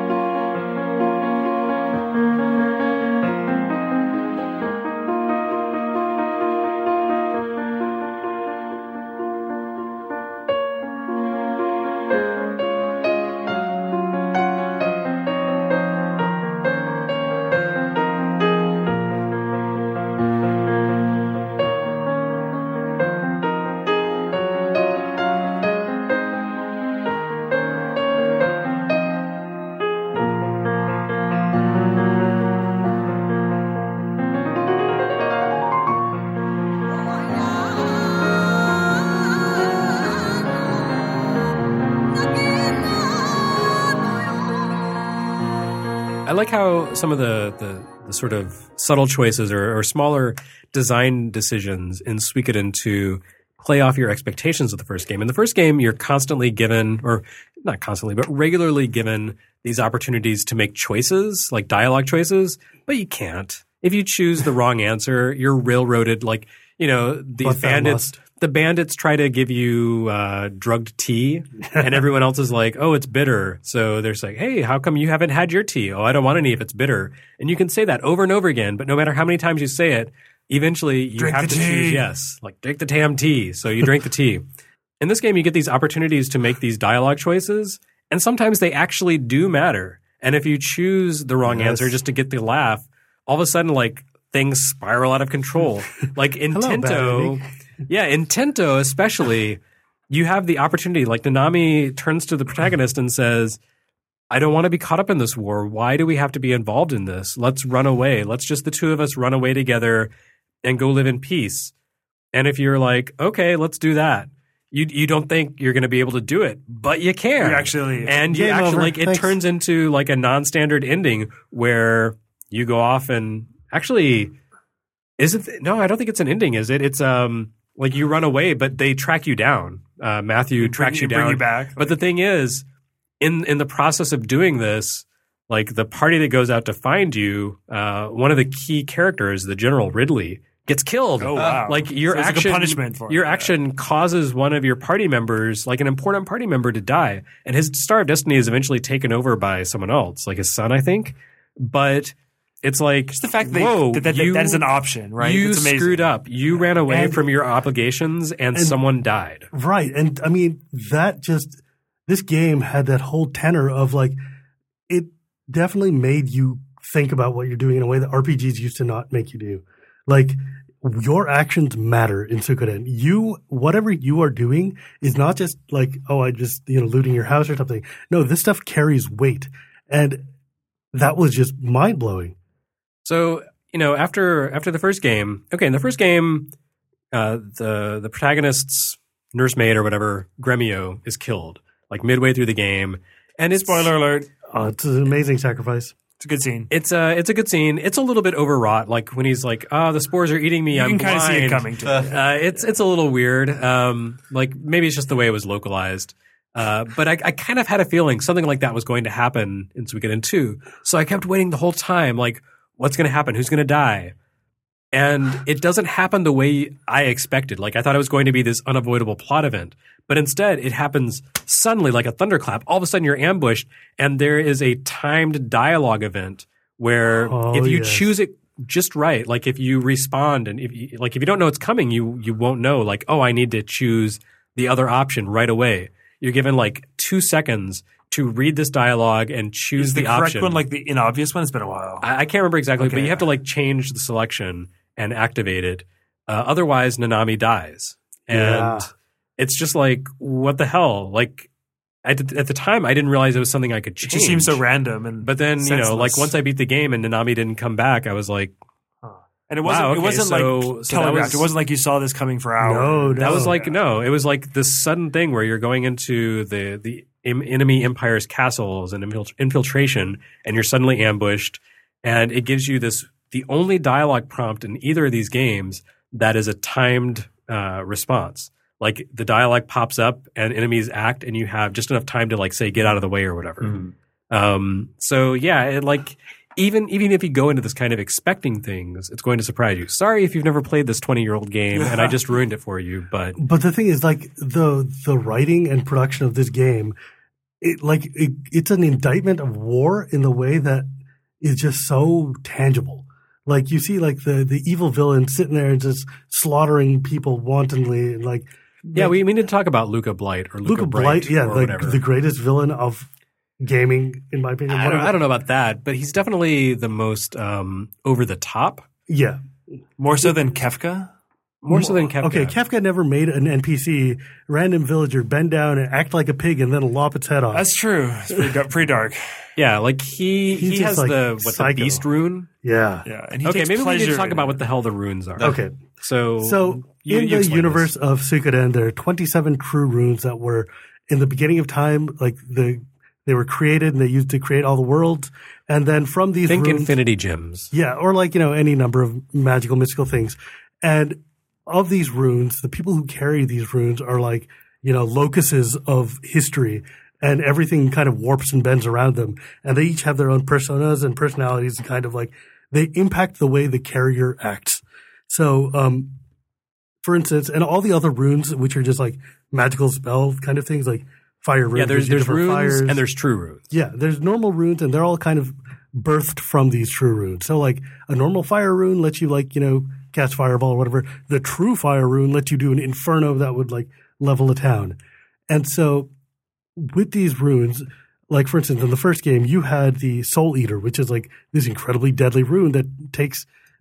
S1: I like how some of the sort of subtle choices or smaller design decisions in Suikoden 2 play off your expectations of the first game. In the first game, you're constantly given, or not constantly, but regularly given these opportunities to make choices, like dialogue choices, but you can't. If you choose the wrong answer, you're railroaded. Like, you know, the bandits try to give you drugged tea, and everyone else is like, oh, it's bitter. So they're like, hey, how come you haven't had your tea? Oh, I don't want any if it's bitter. And you can say that over and over again, but no matter how many times you say it, eventually you have to choose yes. Like, drink the damn tea. So you drink the tea. In this game, you get these opportunities to make these dialogue choices, and sometimes they actually do matter. And if you choose the wrong answer just to get the laugh, all of a sudden, like, things spiral out of control. Like in
S4: Hello,
S1: Tento, in Tento especially, you have the opportunity. Like Nanami turns to the protagonist and says, I don't want to be caught up in this war. Why do we have to be involved in this? Let's run away. Let's just the two of us run away together and go live in peace. And if you're like, okay, let's do that. You don't think you're going to be able to do it, but you can.
S3: You actually,
S1: and you actually
S4: over.
S1: like it
S4: Thanks.
S1: turns into like a non-standard ending where you go off and actually no, I don't think it's an ending, is it? It's like you run away, but they track you down. Matthew tracks you down,
S3: bring you back.
S1: But the thing is, in the process of doing this, like the party that goes out to find you, one of the key characters, the General Ridley, gets killed.
S3: Oh, wow.
S1: Like your
S3: So it's like a
S1: action,
S3: punishment for
S1: your
S3: it.
S1: action causes one of your party members, like an important party member, to die, and his Star of Destiny is eventually taken over by someone else, like his son, I think. But it's like
S3: Just the fact
S1: whoa,
S3: that is an option, right?
S1: You
S3: It's amazing.
S1: screwed up. You ran away
S4: And-
S1: from your obligations, and someone died.
S4: Right. And I mean, this game had that whole tenor of like, it definitely made you think about what you're doing in a way that RPGs used to not make you do. Like, your actions matter in Suikoden. Whatever you are doing is not just like, oh, I just, looting your house or something. No, this stuff carries weight. And that was just mind blowing.
S1: So, after the first game, in the first game, the protagonist's nursemaid or whatever, Gremio, is killed like midway through the game, and it's
S3: Spoiler alert.
S4: It's an amazing sacrifice.
S3: It's a good scene.
S1: It's a good scene. It's a little bit overwrought, like when he's like, "Oh, the spores are eating me.
S3: You
S1: I'm
S3: can kind of see it
S1: blind."
S3: coming to
S1: It's a little weird. Like maybe it's just the way it was localized. But I kind of had a feeling something like that was going to happen in Suikoden 2. So I kept waiting the whole time, like, what's going to happen? Who's going to die? And it doesn't happen the way I expected. Like, I thought it was going to be this unavoidable plot event. But instead, it happens suddenly like a thunderclap. All of a sudden, you're ambushed, and there is a timed dialogue event where if you choose it just right, like if you respond and if you don't know it's coming, you won't know, like, oh, I need to choose the other option right away. You're given like 2 seconds to read this dialogue and choose the
S3: correct
S1: option.
S3: one, like the inobvious one? It's been a while.
S1: I can't remember exactly, but
S3: Okay.
S1: you have to like change the selection and activate it. Otherwise, Nanami dies. And it's just like, what the hell? Like, at the time, I didn't realize it was something I could
S3: It
S1: change.
S3: just seems so random.
S1: But then,
S3: senseless.
S1: like once I beat the game and Nanami didn't come back, I was like,
S3: And it wasn't,
S1: wow, okay,
S3: it wasn't
S1: so
S3: like
S1: that
S3: telegraphed.
S1: was-
S3: It wasn't like you saw this coming for hours.
S4: No,
S1: that was like, no, it was like this sudden thing where you're going into the enemy empire's castles and infiltration, and you're suddenly ambushed, and it gives you the only dialogue prompt in either of these games that is a timed response. Like the dialogue pops up and enemies act, and you have just enough time to like say, get out of the way or whatever. So yeah, it like, even if you go into this kind of expecting things, it's going to surprise you. Sorry if you've never played this 20-year-old game and I just ruined it for you, but
S4: But the thing is, like the writing and production of this game, it's an indictment of war in the way that is just so tangible. Like you see, like the evil villain sitting there and just slaughtering people wantonly, and like
S1: yeah, we need to talk about Luca Blight or Luca Bright,
S4: yeah,
S1: or whatever.
S4: the greatest villain of gaming, in my opinion.
S1: I don't know about that, but he's definitely the most over the top.
S4: Yeah.
S3: More so than Kefka?
S1: More so than Kefka.
S4: Okay, Kefka never made an NPC, random villager, bend down and act like a pig and then lop its head off.
S3: That's true. It's pretty dark.
S1: Yeah, like he
S4: He's
S1: has
S4: just, like,
S1: the
S4: psycho.
S1: Beast rune.
S4: Yeah.
S3: Yeah. And he
S1: Okay,
S3: takes
S1: maybe we need to
S3: pleasure
S1: talk
S3: in
S1: about
S3: it.
S1: what the hell the runes are.
S4: Okay.
S1: So
S4: in the
S1: explain
S4: universe
S1: this.
S4: of Suikoden, there are 27 true runes that were in the beginning of time, like they were created and they used to create all the worlds. And then from these
S1: Think
S4: runes,
S1: Infinity Gems.
S4: yeah, or like, any number of magical, mystical things. And of these runes, the people who carry these runes are like, locuses of history, and everything kind of warps and bends around them. And they each have their own personas and personalities, and kind of like they impact the way the carrier acts. So, for instance, and all the other runes, which are just like magical spell kind of things, like fire runes.
S1: Yeah, there's
S4: different
S1: runes
S4: fires.
S1: and there's true runes.
S4: Yeah, there's normal runes, and they're all kind of birthed from these true runes. So, like, a normal fire rune lets you, like, cast fireball or whatever. The true fire rune lets you do an inferno that would, like, level a town. And so, with these runes, like, for instance, in the first game, you had the Soul Eater, which is, like, this incredibly deadly rune that takes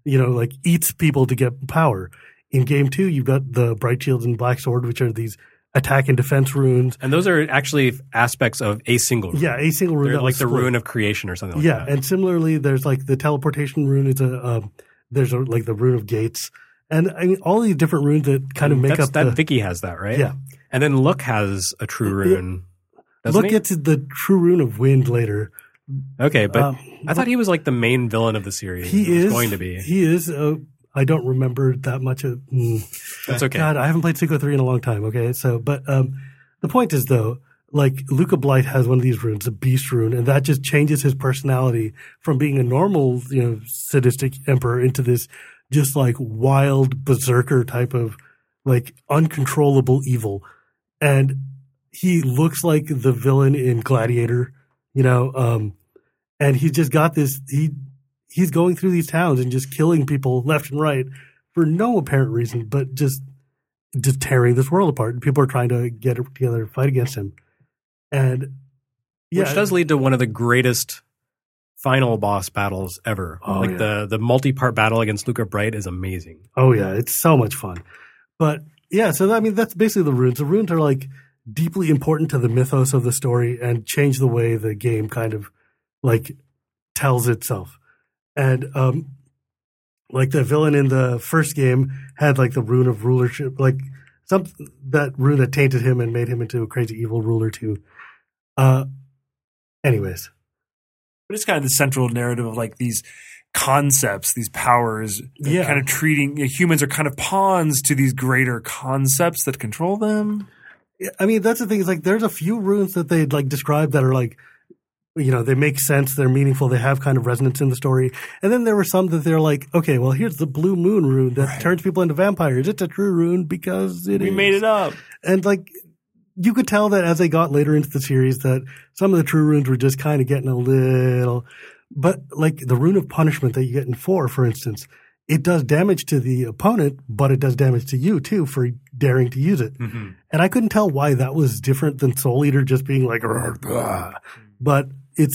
S4: like eats people to get power. In game 2, you've got the Bright Shield and Black Sword, which are these attack and defense runes.
S1: And those are actually aspects of a single rune.
S4: Yeah, a single rune.
S1: They're like the rune of creation or something like that.
S4: Yeah, and similarly, there's like the teleportation rune. There's like the rune of gates. And I mean, all these different runes that kind of make up
S1: Vicky has that, right?
S4: Yeah.
S1: And then Look has a true rune.
S4: Look gets the true rune of wind later.
S1: Okay, but I thought he was like the main villain of the series.
S4: He is
S1: going to be.
S4: He is. I don't remember that much of.
S1: That's okay.
S4: God, I haven't played Suikoden 3 in a long time. Okay, so but the point is though, like Luca Blight has one of these runes, a beast rune, and that just changes his personality from being a normal, sadistic emperor into this just like wild berserker type of like uncontrollable evil, and he looks like the villain in Gladiator, and he's just got this. He's going through these towns and just killing people left and right for no apparent reason, but just tearing this world apart. And people are trying to get together to fight against him. And
S1: which does lead to one of the greatest final boss battles ever. The multi-part battle against Luca Bright is amazing.
S4: Oh yeah, it's so much fun. But yeah, so I mean that's basically the runes. The runes are like deeply important to the mythos of the story and change the way the game kind of like tells itself. And like the villain in the first game had like the rune of rulership, like that rune that tainted him and made him into a crazy evil ruler too. Anyways.
S3: But it's kind of the central narrative of like these concepts, these powers, kind of treating humans are kind of pawns to these greater concepts that control them.
S4: I mean, that's the thing is like there's a few runes that they like describe that are like, they make sense, they're meaningful, they have kind of resonance in the story. And then there were some that they're like, okay, well, here's the blue moon rune that turns people into vampires. It's a true rune because we
S3: made it up.
S4: And like, you could tell that as they got later into the series that some of the true runes were just kind of getting a little, but like the rune of punishment that you get in 4, for instance, it does damage to the opponent, but it does damage to you too for daring to use it. Mm-hmm. And I couldn't tell why that was different than Soul Eater just being like, but it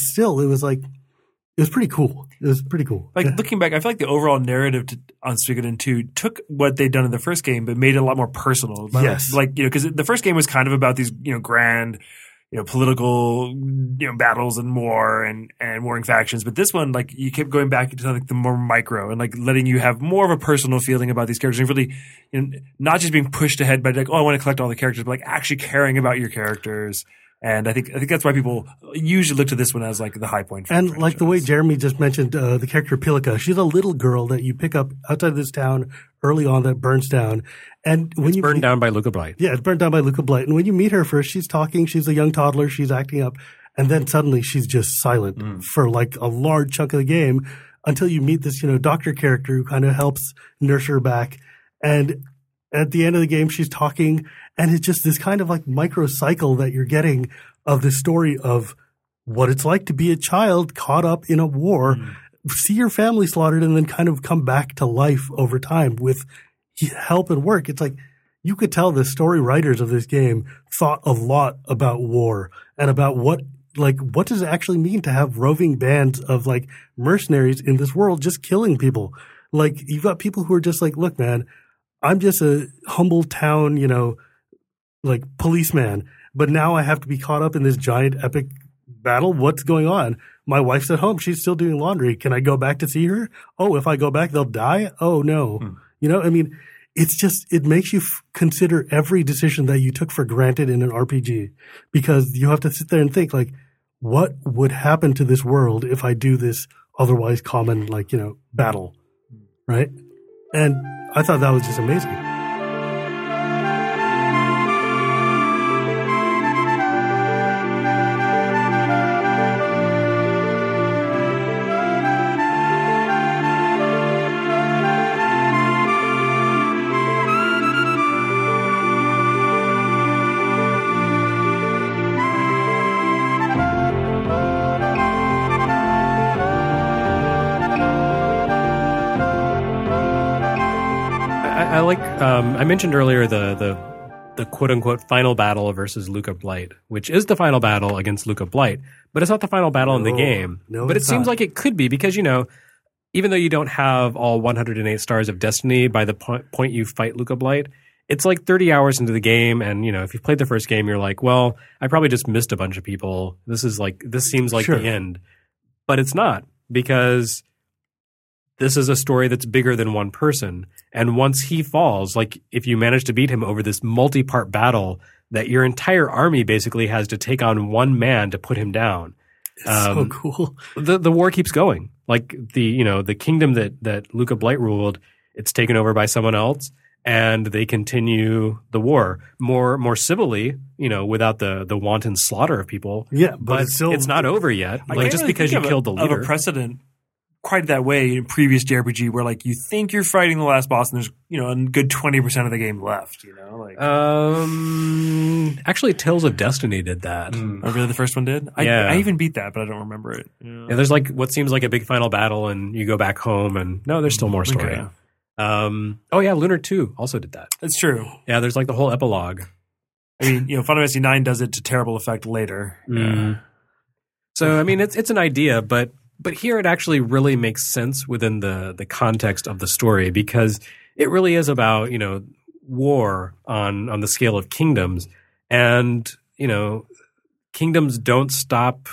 S4: was pretty cool. It was pretty cool.
S3: Like looking back, I feel like the overall narrative on Suikoden 2 took what they'd done in the first game, but made it a lot more personal.
S4: Yes.
S3: Like, because the first game was kind of about these, grand, political, battles and war and warring factions. But this one, like, you kept going back into like the more micro and like letting you have more of a personal feeling about these characters and really, not just being pushed ahead by like, oh, I want to collect all the characters, but like actually caring about your characters. And I think that's why people usually look to this one as like the high point.
S4: And like the way Jeremy just mentioned, the character Pilika, she's a little girl that you pick up outside this town early on that burns down. And when
S1: it's burned down by Luca Blight.
S4: Yeah, it's burned down by Luca Blight. And when you meet her first, she's talking, she's a young toddler, she's acting up, and then suddenly she's just silent for like a large chunk of the game until you meet this, doctor character who kind of helps nurse her back. And at the end of the game, she's talking, and it's just this kind of like micro cycle that you're getting of this story of what it's like to be a child caught up in a war, see your family slaughtered, and then kind of come back to life over time with help and work. It's like you could tell the story writers of this game thought a lot about war and about what does it actually mean to have roving bands of like mercenaries in this world just killing people. Like you've got people who are just like, look, man, I'm just a humble town, like policeman, but now I have to be caught up in this giant epic battle. What's going on? My wife's at home. She's still doing laundry. Can I go back to see her? Oh, if I go back, they'll die? Oh, no. I mean, it's just – it makes you consider every decision that you took for granted in an RPG because you have to sit there and think like, what would happen to this world if I do this otherwise common battle, right? And I thought that was just amazing.
S1: I mentioned earlier the quote-unquote final battle versus Luca Blight, which is the final battle against Luca Blight, but it's not the final battle in the game.
S4: No,
S1: but it seems like it could be because, even though you don't have all 108 stars of destiny by the point you fight Luca Blight, it's like 30 hours into the game. And, if you've played the first game, you're like, well, I probably just missed a bunch of people. This seems like the end. But it's not, because this is a story that's bigger than one person. And once he falls, like if you manage to beat him over this multi-part battle that your entire army basically has to take on one man to put him down.
S4: So cool.
S1: The war keeps going. Like the kingdom that Luca Blight ruled, it's taken over by someone else, and they continue the war more civilly, without the wanton slaughter of people.
S4: Yeah,
S1: but it's not over yet. Like just because you killed the leader.
S3: Of a precedent quite that way in previous JRPG where like you think you're fighting the last boss and there's a good 20% of the game left.
S1: Actually, Tales of Destiny did that.
S3: Oh, really? The first one did? I even beat that, but I don't remember it.
S1: Yeah, there's like what seems like a big final battle, and you go back home, and no, there's still more story.
S3: Okay.
S1: Lunar 2 also did that.
S3: That's true.
S1: Yeah, there's like the whole epilogue.
S3: I mean, Final Fantasy 9 does it to terrible effect later. Yeah.
S1: So, I mean, it's an idea, but here it actually really makes sense within the context of the story, because it really is about, war on the scale of kingdoms, and, kingdoms don't stop.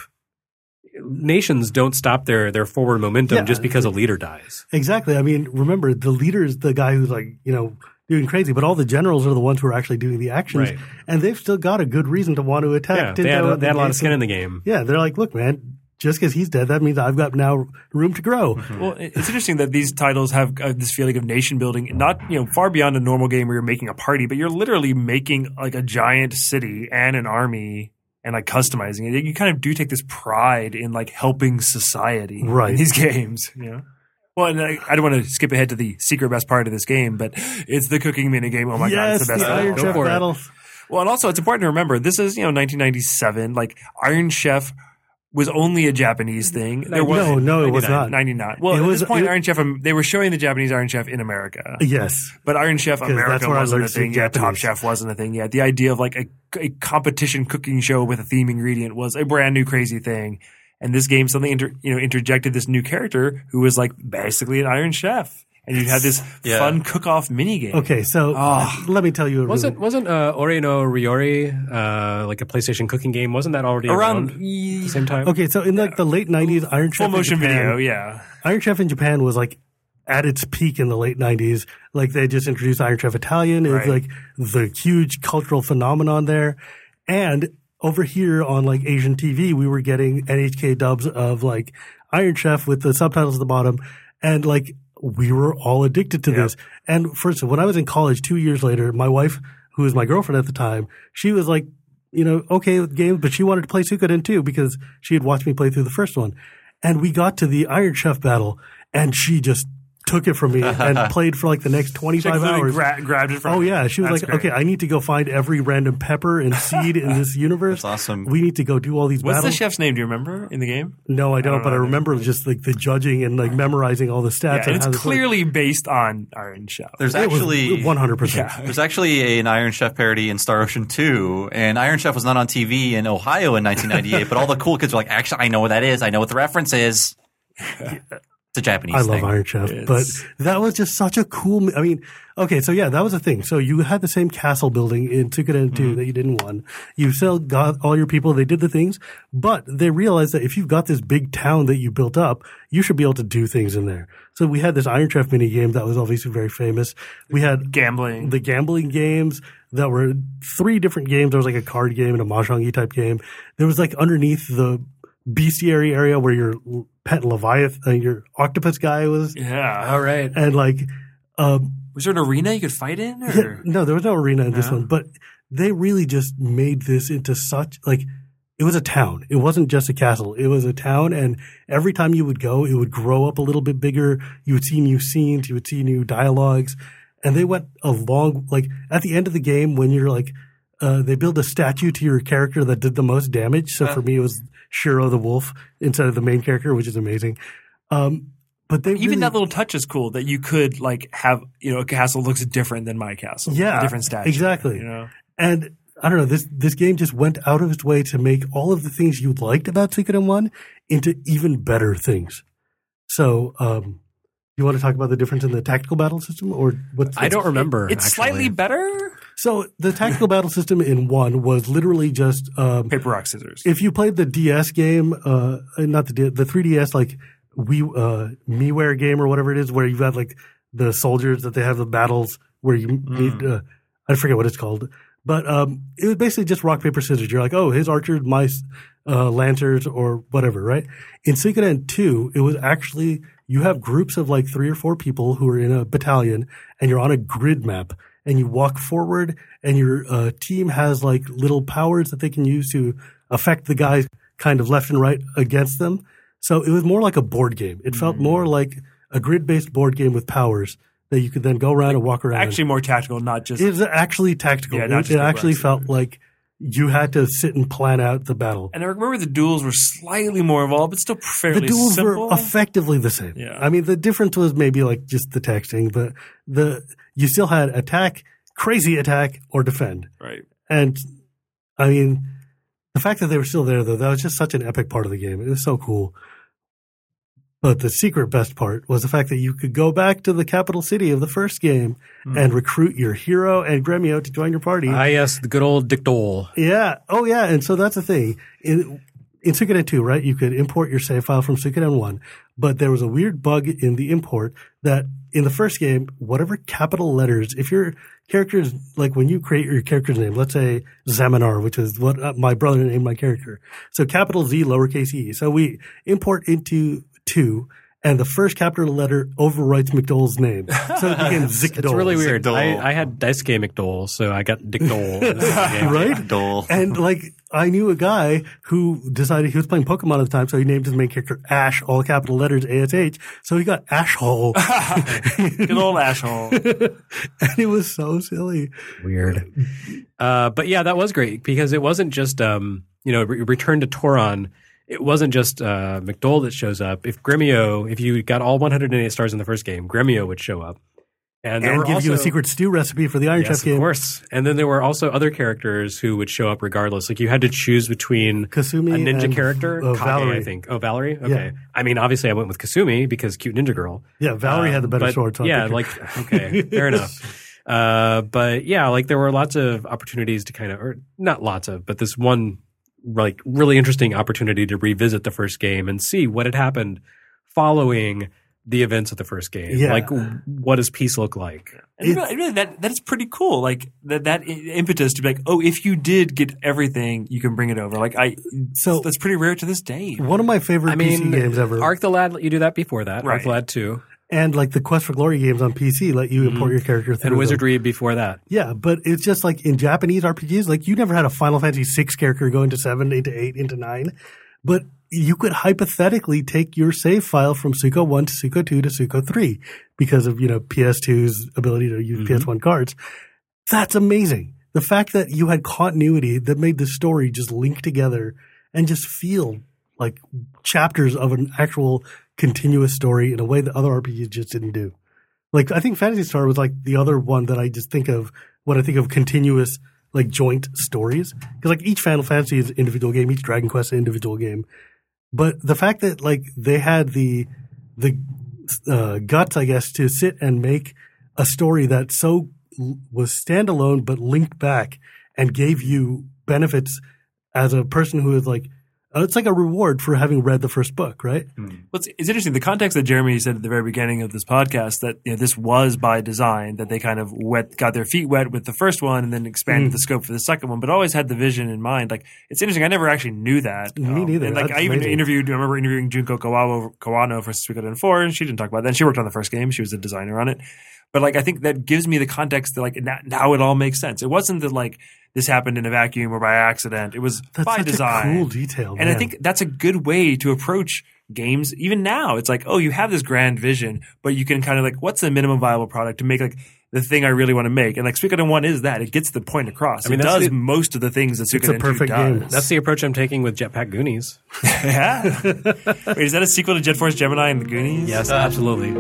S1: Nations don't stop their forward momentum just because a leader dies.
S4: Exactly. I mean, remember, the leader is the guy who's like, doing crazy, but all the generals are the ones who are actually doing the actions,
S1: right.
S4: And they've still got a good reason to want to attack.
S1: Yeah, they had a lot of skin in the game.
S4: Yeah, they're like, look, man, just because he's dead, that means I've got now room to grow.
S3: Mm-hmm. Well, it's interesting that these titles have this feeling of nation building, not far beyond a normal game where you're making a party, but you're literally making like a giant city and an army and like customizing it. You kind of do take this pride in like helping society in these games. Well, and I don't want to skip ahead to the secret best part of this game, but it's the cooking minigame. Oh my God, it's the best.
S4: The Iron Chef battle.
S3: Well, and also it's important to remember this is 1997. Like Iron Chef was only a Japanese thing.
S4: No, it was not.
S3: 99. Well, at this point, Iron Chef, they were showing the Japanese Iron Chef in America.
S4: Yes.
S3: But Iron Chef America wasn't a thing yet. Top Chef wasn't a thing yet. The idea of like a competition cooking show with a theme ingredient was a brand new crazy thing. And this game suddenly interjected this new character who was like basically an Iron Chef. And you had this fun cook-off minigame.
S4: Okay, so let me tell you.
S1: Wasn't Ori no Ryori like a PlayStation cooking game? Wasn't that already around the same time?
S4: Okay, so in like the late 90s, Iron Chef
S3: full motion
S4: in Japan,
S3: video,
S4: Iron Chef in Japan was like at its peak in the late 90s. Like they just introduced Iron Chef Italian. It was like the huge cultural phenomenon there. And over here on like Asian TV, we were getting NHK dubs of like Iron Chef with the subtitles at the bottom. And like we were all addicted to this. And first, when I was in college 2 years later, my wife, who was my girlfriend at the time, she was like, okay with games, but she wanted to play Suikoden too because she had watched me play through the first one. And we got to the Iron Chef battle, and she just took it from me and played for like the next 25 hours.
S3: Grabbed it from
S4: Oh, yeah. She was like, okay, I need to go find every random pepper and seed in this universe.
S2: That's awesome.
S4: We need to go do all these battles.
S3: What's the chef's name? Do you remember in the game?
S4: No, I don't, but I remember just like the judging and like memorizing all the stats.
S3: Yeah, and it's clearly based on Iron Chef.
S2: There's actually
S4: 100%.
S3: Yeah.
S2: There's actually an Iron Chef parody in Star Ocean 2, and Iron Chef was not on TV in Ohio in 1998, but all the cool kids were like, actually, I know what that is. I know what the reference is. It's a Japanese thing.
S4: I love Iron Chef, but that was just such a cool. I mean, okay, so yeah, that was the thing. So you had the same castle building in Suikoden 2 that you didn't want. You still got all your people. They did the things, but they realized that if you've got this big town that you built up, you should be able to do things in there. So we had this Iron Chef mini game that was obviously very famous. We had the gambling games that were 3 different games. There was like a card game and a mahjong type game. There was like underneath the bestiary area where your pet Leviathan, your octopus guy was.
S3: Yeah.
S1: All right.
S4: And like,
S3: was there an arena you could fight in? Or?
S4: No, there was no arena in this one, but they really just made this into such like, it was a town. It wasn't just a castle. It was a town. And every time you would go, it would grow up a little bit bigger. You would see new scenes. You would see new dialogues. And they went along, like at the end of the game when you're like, they build a statue to your character that did the most damage. So for me, it was Shiro the wolf instead of the main character, which is amazing. But they
S3: even that little touch is cool that you could like have, a castle looks different than my castle.
S4: Yeah.
S3: A different statue.
S4: Exactly. And I don't know, this game just went out of its way to make all of the things you liked about Suikoden 1 into even better things. So, You want to talk about the difference in the tactical battle system, or what's?
S1: I don't remember.
S3: It's
S1: actually.
S3: slightly better.
S4: So the tactical battle system in 1 was literally just
S3: Paper, rock, scissors.
S4: if you played the DS game, not the 3DS, like MiiWare game or whatever it is, where you've got like the soldiers that they have the battles where you need. I forget what it's called, but it was basically just rock paper scissors. You're like, oh, his archers, my lancers, or whatever, right? In Suikoden 2, it was actually you have groups of like 3 or 4 people who are in a battalion, and you're on a grid map. And you walk forward, and your team has like little powers that they can use to affect the guys kind of left and right against them. So it was more like a board game. It felt more like a grid-based board game with powers that you could then go around and walk around.
S3: Actually more tactical, not just –
S4: It was actually tactical.
S3: Yeah, not just
S4: it actually felt like you had to sit and plan out the battle.
S3: And I remember the duels were slightly more involved, but still fairly
S4: The duels
S3: simple.
S4: were effectively the same.
S3: Yeah.
S4: I mean, the difference was maybe like just the texting, but you still had attack, crazy attack, or defend.
S3: Right.
S4: And I mean, the fact that they were still there, though, that was just such an epic part of the game. It was so cool. But the secret best part was the fact that you could go back to the capital city of the first game and recruit your hero and Gremio to join your party.
S1: Yes, the good old Dick Dole.
S4: Yeah. Oh, yeah. And so that's the thing. In Suikoden 2, right, you could import your save file from Suikoden 1, but there was a weird bug in the import that in the first game, whatever capital letters, if your character's, like when you create your character's name, let's say Zaminar, which is what my brother named my character. So capital Z, lowercase e. So we import into 2, and the first capital letter overwrites McDole's name. So it became Zick
S1: It's really weird.
S2: Dole.
S1: I had Daisuke McDole, so I got Dick Dole. in this game.
S4: Right?
S2: Dole.
S4: And like, I knew a guy who decided he was playing Pokemon at the time, so he named his main character Ash, all capital letters, ASH. So he got Ashhole.
S3: Good old asshole.
S4: And it was so silly.
S1: Weird. But yeah, that was great because it wasn't just, Return to Toron. It wasn't just McDole that shows up. If you got all 108 stars in the first game, Gremio would show up. And
S4: give you a secret stew recipe for the Iron Chef game.
S1: Of course. And then there were also other characters who would show up regardless. Like you had to choose between
S4: Kasumi
S1: a ninja
S4: and,
S1: character, Kage,
S4: Valerie.
S1: I think. Oh, Valerie? Okay.
S4: Yeah.
S1: I mean, obviously I went with Kasumi because cute ninja girl.
S4: Yeah, Valerie had the better
S1: but
S4: sword. So
S1: yeah, okay, fair enough. But yeah, like there were lots of opportunities to or not lots of, but this one like really interesting opportunity to revisit the first game and see what had happened following the events of the first game.
S4: Yeah.
S1: Like what does peace look like?
S3: And really, that is pretty cool. Like that impetus to be like, oh, if you did get everything, you can bring it over. Like so that's pretty rare to this day.
S4: One of my favorite PC games ever.
S1: Arc the Lad let you do that before that.
S3: Right.
S1: Arc the Lad 2.
S4: And like the Quest for Glory games on PC let you import your character through
S1: And Wizardry before that.
S4: Yeah, but it's just like in Japanese RPGs, like you never had a Final Fantasy 6 character go into 7, into 8, into 9. But you could hypothetically take your save file from Suiko 1 to Suiko 2 to Suiko 3 because of, PS2's ability to use PS1 cards. That's amazing. The fact that you had continuity that made the story just link together and just feel like chapters of an actual continuous story in a way that other RPGs just didn't do. Like, I think Phantasy Star was like the other one that I just think of when I think of continuous, like, joint stories. Because, like, each Final Fantasy is an individual game, each Dragon Quest is an individual game. But the fact that, like, they had the guts, I guess, to sit and make a story that was standalone but linked back and gave you benefits as a person who is, like, it's like a reward for having read the first book, right?
S3: Well, it's interesting. The context that Jeremy said at the very beginning of this podcast that this was by design, that they kind of got their feet wet with the first one and then expanded the scope for the second one, but always had the vision in mind. Like, it's interesting. I never actually knew that.
S4: Me neither.
S3: And like, I even I remember interviewing Junko Kawano for Suikoden 4, and she didn't talk about that. And she worked on the first game. She was a designer on it. But like, I think that gives me the context that like now it all makes sense. It wasn't that like this happened in a vacuum or by accident. It was by design.
S4: A cool detail, man.
S3: And I think that's a good way to approach games. Even now, it's like, oh, you have this grand vision, but you can kind of like, what's the minimum viable product to make like the thing I really want to make? And like Suikoden 1 is that. It gets the point across. I mean, it does most of the things that Suikoden 2 does.
S4: Game.
S1: That's the approach I'm taking with Jetpack Goonies.
S3: Yeah. Wait, is that a sequel to Jet Force Gemini and the Goonies?
S1: Yes, absolutely.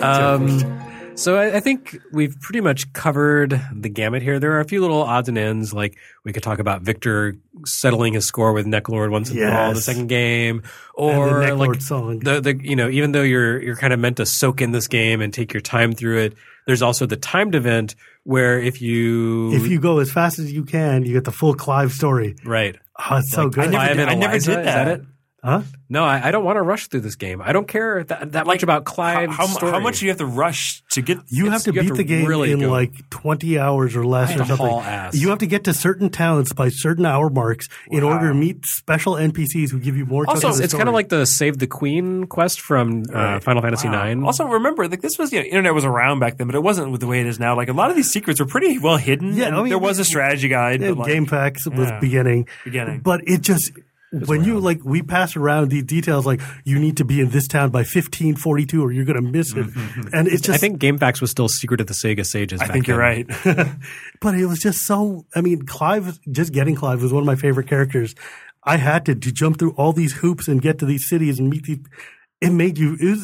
S1: So I think we've pretty much covered the gamut here. There are a few little odds and ends, like we could talk about Victor settling his score with Necklord once and for all in the second game, or
S4: and the Necklord
S1: like
S4: song.
S1: the even though you're kind of meant to soak in this game and take your time through it, there's also the timed event where if you
S4: go as fast as you can, you get the full Clive story.
S1: Right.
S4: Oh, it's so good.
S1: I never did that. Is that it?
S4: Huh?
S1: No, I don't want to rush through this game. I don't care that much about Clive's story.
S3: How much do you have to rush to get?
S4: You have to beat the game
S1: really
S4: in
S1: go.
S4: like 20 hours or less or something.
S1: haul ass.
S4: You have to get to certain towns by certain hour marks in order to meet special NPCs who give you more.
S1: Also,
S4: chunks of the
S1: it's kind of
S4: story.
S1: like the Save the Queen quest from Final Fantasy IX.
S3: Also, remember, like this was internet was around back then, but it wasn't the way it is now. Like a lot of these secrets were pretty well hidden.
S4: Yeah,
S3: and
S4: I mean,
S3: there was a strategy guide.
S4: Yeah,
S3: but
S4: Game Packs was beginning, but it just. When you we pass around the details like you need to be in this town by 1542 or you're going to miss it, and it's just.
S1: I think GameFAQs was still secret at the Sega Sages.
S3: I think you're right,
S4: but it was just so. I mean, getting Clive was one of my favorite characters. I had to jump through all these hoops and get to these cities and meet these. They made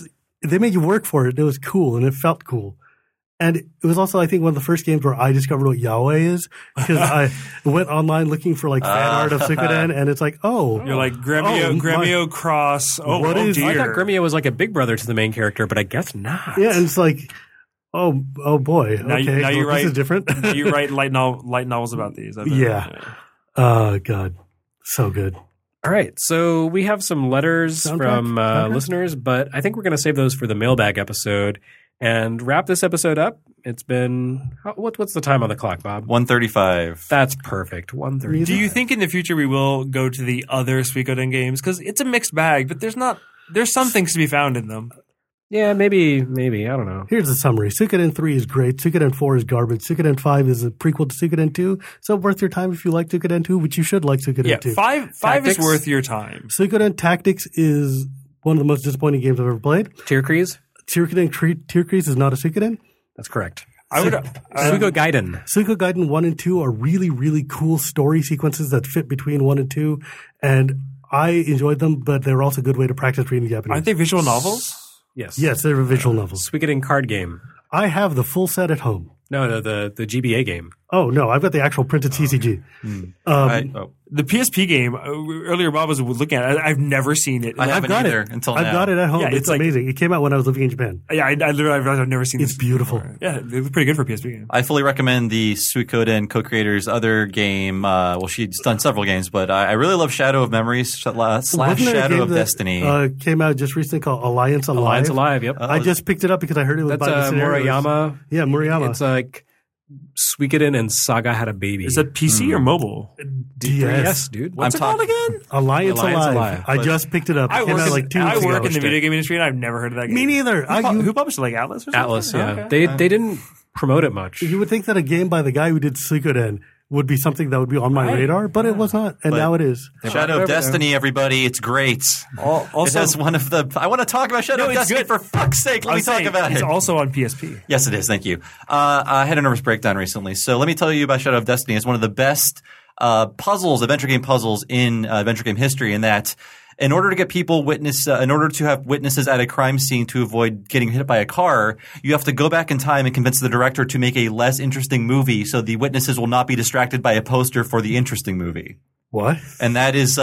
S4: you work for it. It was cool and it felt cool. And it was also, I think, one of the first games where I discovered what yaoi is because I went online looking for fan art of Suikoden, and it's like,
S3: you're like Gremio Cross.
S4: What is?
S1: I thought Gremio was like a big brother to the main character, but I guess not.
S4: Yeah, and it's like, oh boy,
S3: now
S4: okay,
S3: you write,
S4: this is different.
S3: You write light novels about these.
S4: Yeah. Oh God, so good.
S1: All right, so we have some letters from listeners, but I think we're going to save those for the mailbag episode. And wrap this episode up. It's been what's the time on the clock, Bob?
S2: 1:35.
S1: That's perfect. 1:35.
S3: Do you think in the future we will go to the other Suikoden games? Because it's a mixed bag, but there's some things to be found in them.
S1: Yeah, maybe. I don't know.
S4: Here's the summary. Suikoden 3 is great. Suikoden 4 is garbage. Suikoden 5 is a prequel to Suikoden 2. So worth your time if you like Suikoden 2, which you should like Suikoden 2.
S3: Yeah, 5 is worth your time.
S4: Suikoden Tactics is one of the most disappointing games I've ever played.
S1: Tierkreis?
S4: Tierkreis is not a Suikoden?
S1: That's correct.
S4: Suikogaiden. Suikogaiden 1 and 2 are really, really cool story sequences that fit between 1 and 2. And I enjoyed them, but they're also a good way to practice reading Japanese.
S3: Aren't they visual novels?
S1: Yes.
S4: Yes, they're visual novels.
S1: Suikoden card game.
S4: I have the full set at home.
S1: No, the GBA game.
S4: Oh, no, I've got the actual printed TCG.
S3: The PSP game, earlier Bob was looking at it. I've never seen it.
S2: I haven't either until now.
S4: I've got it at home.
S3: Yeah,
S4: it's amazing. It came out when I was living in Japan.
S3: Yeah, I've never seen it.
S4: It's beautiful.
S3: Before. Yeah, it was pretty good for a PSP game.
S2: I fully recommend the Suikoden co-creator's other game. She's done several games, but I really love Shadow of Memories / Shadow of Destiny.
S4: Came out just recently called Alliance Alive.
S1: Alliance Alive, yep.
S4: I just picked it up because I heard it was by the
S1: Murayama.
S4: Yeah, Murayama.
S1: It's like Suikoden and Saga had a baby.
S3: Is that PC or mobile?
S1: DS, dude.
S3: What's it called again?
S4: Alliance Alive. I just picked it up. It came out like 2 weeks ago.
S3: I work in the video game industry, and I've never heard of that game.
S4: Me neither.
S3: Who published it? Like Atlas or something?
S1: Atlas, yeah.
S3: Okay.
S1: They didn't promote it much.
S4: You would think that a game by the guy who did Suikoden would be something that would be on my radar, but it was not, and now it is.
S2: Shadow of Destiny, everybody, it's great.
S3: Also,
S2: it has one of the. I want to talk about Shadow of Destiny for fuck's sake. Let me talk about it.
S3: It's also on PSP.
S2: Yes, it is. Thank you. I had a nervous breakdown recently, so let me tell you about Shadow of Destiny. It's one of the best adventure game puzzles in adventure game history. In that, in order to get people in order to have witnesses at a crime scene to avoid getting hit by a car, you have to go back in time and convince the director to make a less interesting movie, so the witnesses will not be distracted by a poster for the interesting movie.
S4: What?
S2: And that is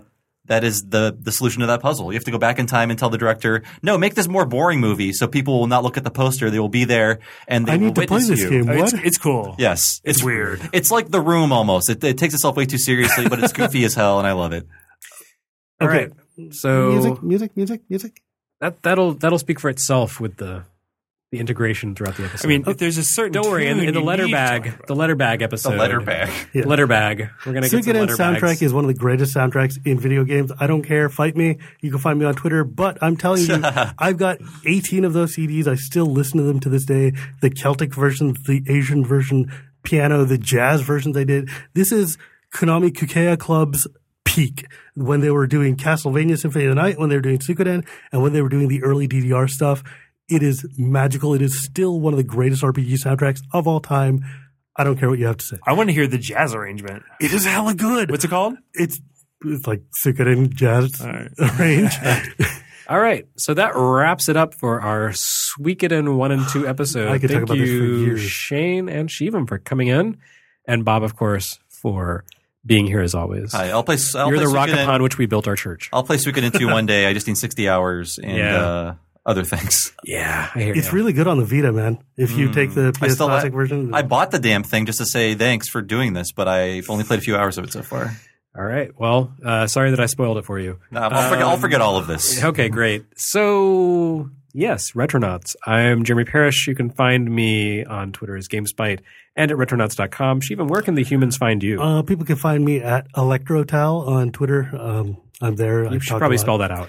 S2: the solution to that puzzle. You have to go back in time and tell the director, no, make this more boring movie, so people will not look at the poster. They will be there and they will witness you.
S4: I need to play this game. What?
S3: It's cool.
S2: Yes,
S3: it's weird.
S2: It's like The Room almost. It takes itself way too seriously, but it's goofy as hell, and I love it.
S1: All right. So
S4: music.
S1: That'll speak for itself with the integration throughout the episode.
S3: I mean, if there's a certain
S1: don't worry, in the letter bag episode.
S2: The letter bag.
S1: Yeah. Letter bag. We're going to get to the letter
S4: soundtrack
S1: bags.
S4: is one of the greatest soundtracks in video games. I don't care. Fight me. You can find me on Twitter. But I'm telling you, I've got 18 of those CDs. I still listen to them to this day. The Celtic versions, the Asian version, piano, the jazz versions they did. This is Konami Kukeiya Club's peak when they were doing Castlevania Symphony of the Night, when they were doing Suikoden, and when they were doing the early DDR stuff. It is magical. It is still one of the greatest RPG soundtracks of all time. I don't care what you have to say.
S3: I want to hear the jazz arrangement.
S4: It is hella good.
S3: What's it called?
S4: It's like Suikoden jazz arrange.
S1: All right. So that wraps it up for our Suikoden 1 and 2 episode.
S4: I could talk about this for years.
S1: Shane and Shivam, for coming in. And Bob, of course, for being here as always.
S2: Hi,
S1: You're the rock upon which we built our church.
S2: I'll play Suikoden 2 one day. I just need 60 hours and other things.
S1: Yeah, I hear
S4: It's really good on the Vita, man. If you take the PS Classic version.
S2: I bought the damn thing just to say thanks for doing this, but I've only played a few hours of it so far.
S1: All right. Well, sorry that I spoiled it for you.
S2: No, I'll forget all of this.
S1: Okay, great. So, yes, Retronauts. I'm Jeremy Parrish. You can find me on Twitter as GameSpite and at retronauts.com. Shivam, where can the humans find you?
S4: People can find me at ElectroTal on Twitter. I'm there.
S1: You should probably spell that out.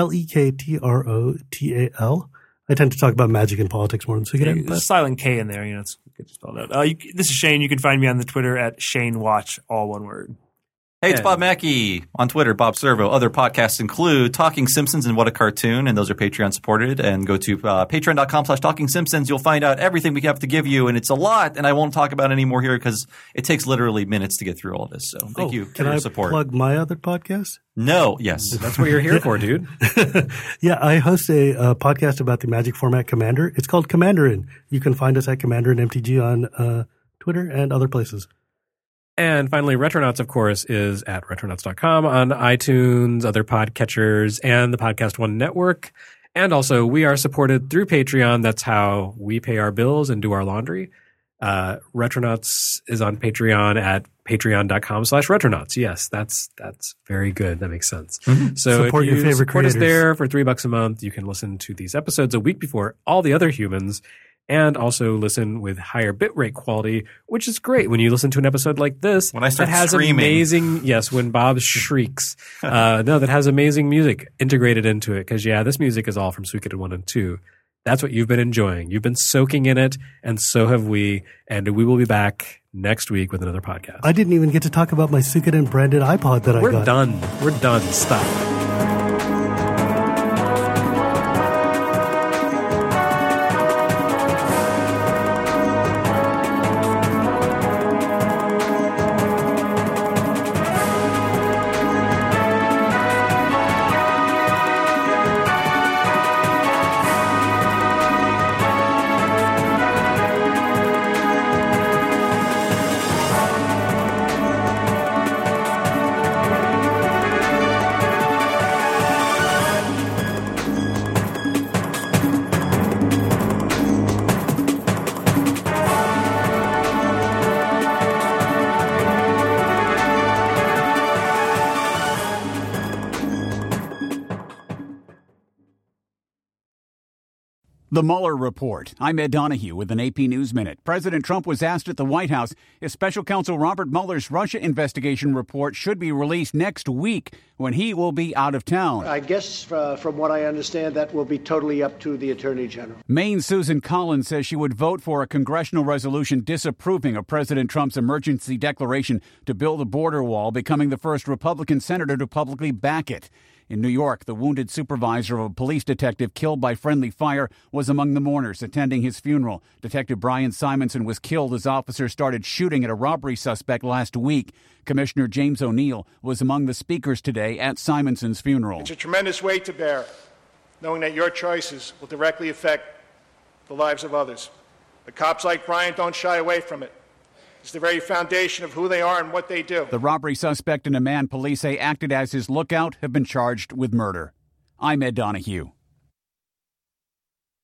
S4: ELEKTROTAL. I tend to talk about magic and politics more than Suikoden.
S3: There's a silent K in there. It's good to spell that. This is Shane. You can find me on the Twitter at ShaneWatch, all one word.
S2: Hey, it's Bob Mackey on Twitter, Bob Servo. Other podcasts include Talking Simpsons and What a Cartoon, and those are Patreon supported. And go to patreon.com/Talking Simpsons. You'll find out everything we have to give you, and it's a lot, and I won't talk about it anymore here because it takes literally minutes to get through all this. So thank you for your support.
S4: Can I plug my other podcast?
S2: No, yes.
S1: That's what you're here for, dude.
S4: Yeah, I host a podcast about the Magic format Commander. It's called Commanderin. You can find us at Commanderin MTG on Twitter and other places.
S1: And finally, Retronauts, of course, is at retronauts.com on iTunes, other podcatchers, and the Podcast One Network. And also, we are supported through Patreon. That's how we pay our bills and do our laundry. Retronauts is on Patreon at patreon.com/retronauts. Yes, that's very good. That makes sense. Mm-hmm. So
S4: support
S1: if you
S4: your favorite
S1: support
S4: creators.
S1: us there for $3 a month, you can listen to these episodes a week before all the other humans. And also listen with higher bitrate quality, which is great when you listen to an episode like this.
S2: When I start
S1: that has
S2: screaming.
S1: amazing, yes, when Bob shrieks. That has amazing music integrated into it. Because, this music is all from Suikoden 1 and 2. That's what you've been enjoying. You've been soaking in it, and so have we. And we will be back next week with another podcast.
S4: I didn't even get to talk about my Suikoden branded iPod that I got.
S1: We're done. We're done. Stop.
S8: The Mueller Report. I'm Ed Donahue with an AP News Minute. President Trump was asked at the White House if Special Counsel Robert Mueller's Russia investigation report should be released next week when he will be out of town.
S9: I guess from what I understand, that will be totally up to the Attorney General.
S8: Maine's Susan Collins says she would vote for a congressional resolution disapproving of President Trump's emergency declaration to build a border wall, becoming the first Republican senator to publicly back it. In New York, the wounded supervisor of a police detective killed by friendly fire was among the mourners attending his funeral. Detective Brian Simonson was killed as officers started shooting at a robbery suspect last week. Commissioner James O'Neill was among the speakers today at Simonson's funeral.
S9: It's a tremendous weight to bear, knowing that your choices will directly affect the lives of others. But cops like Brian don't shy away from it. It's the very foundation of who they are and what they do.
S8: The robbery suspect and a man police say acted as his lookout have been charged with murder. I'm Ed Donahue.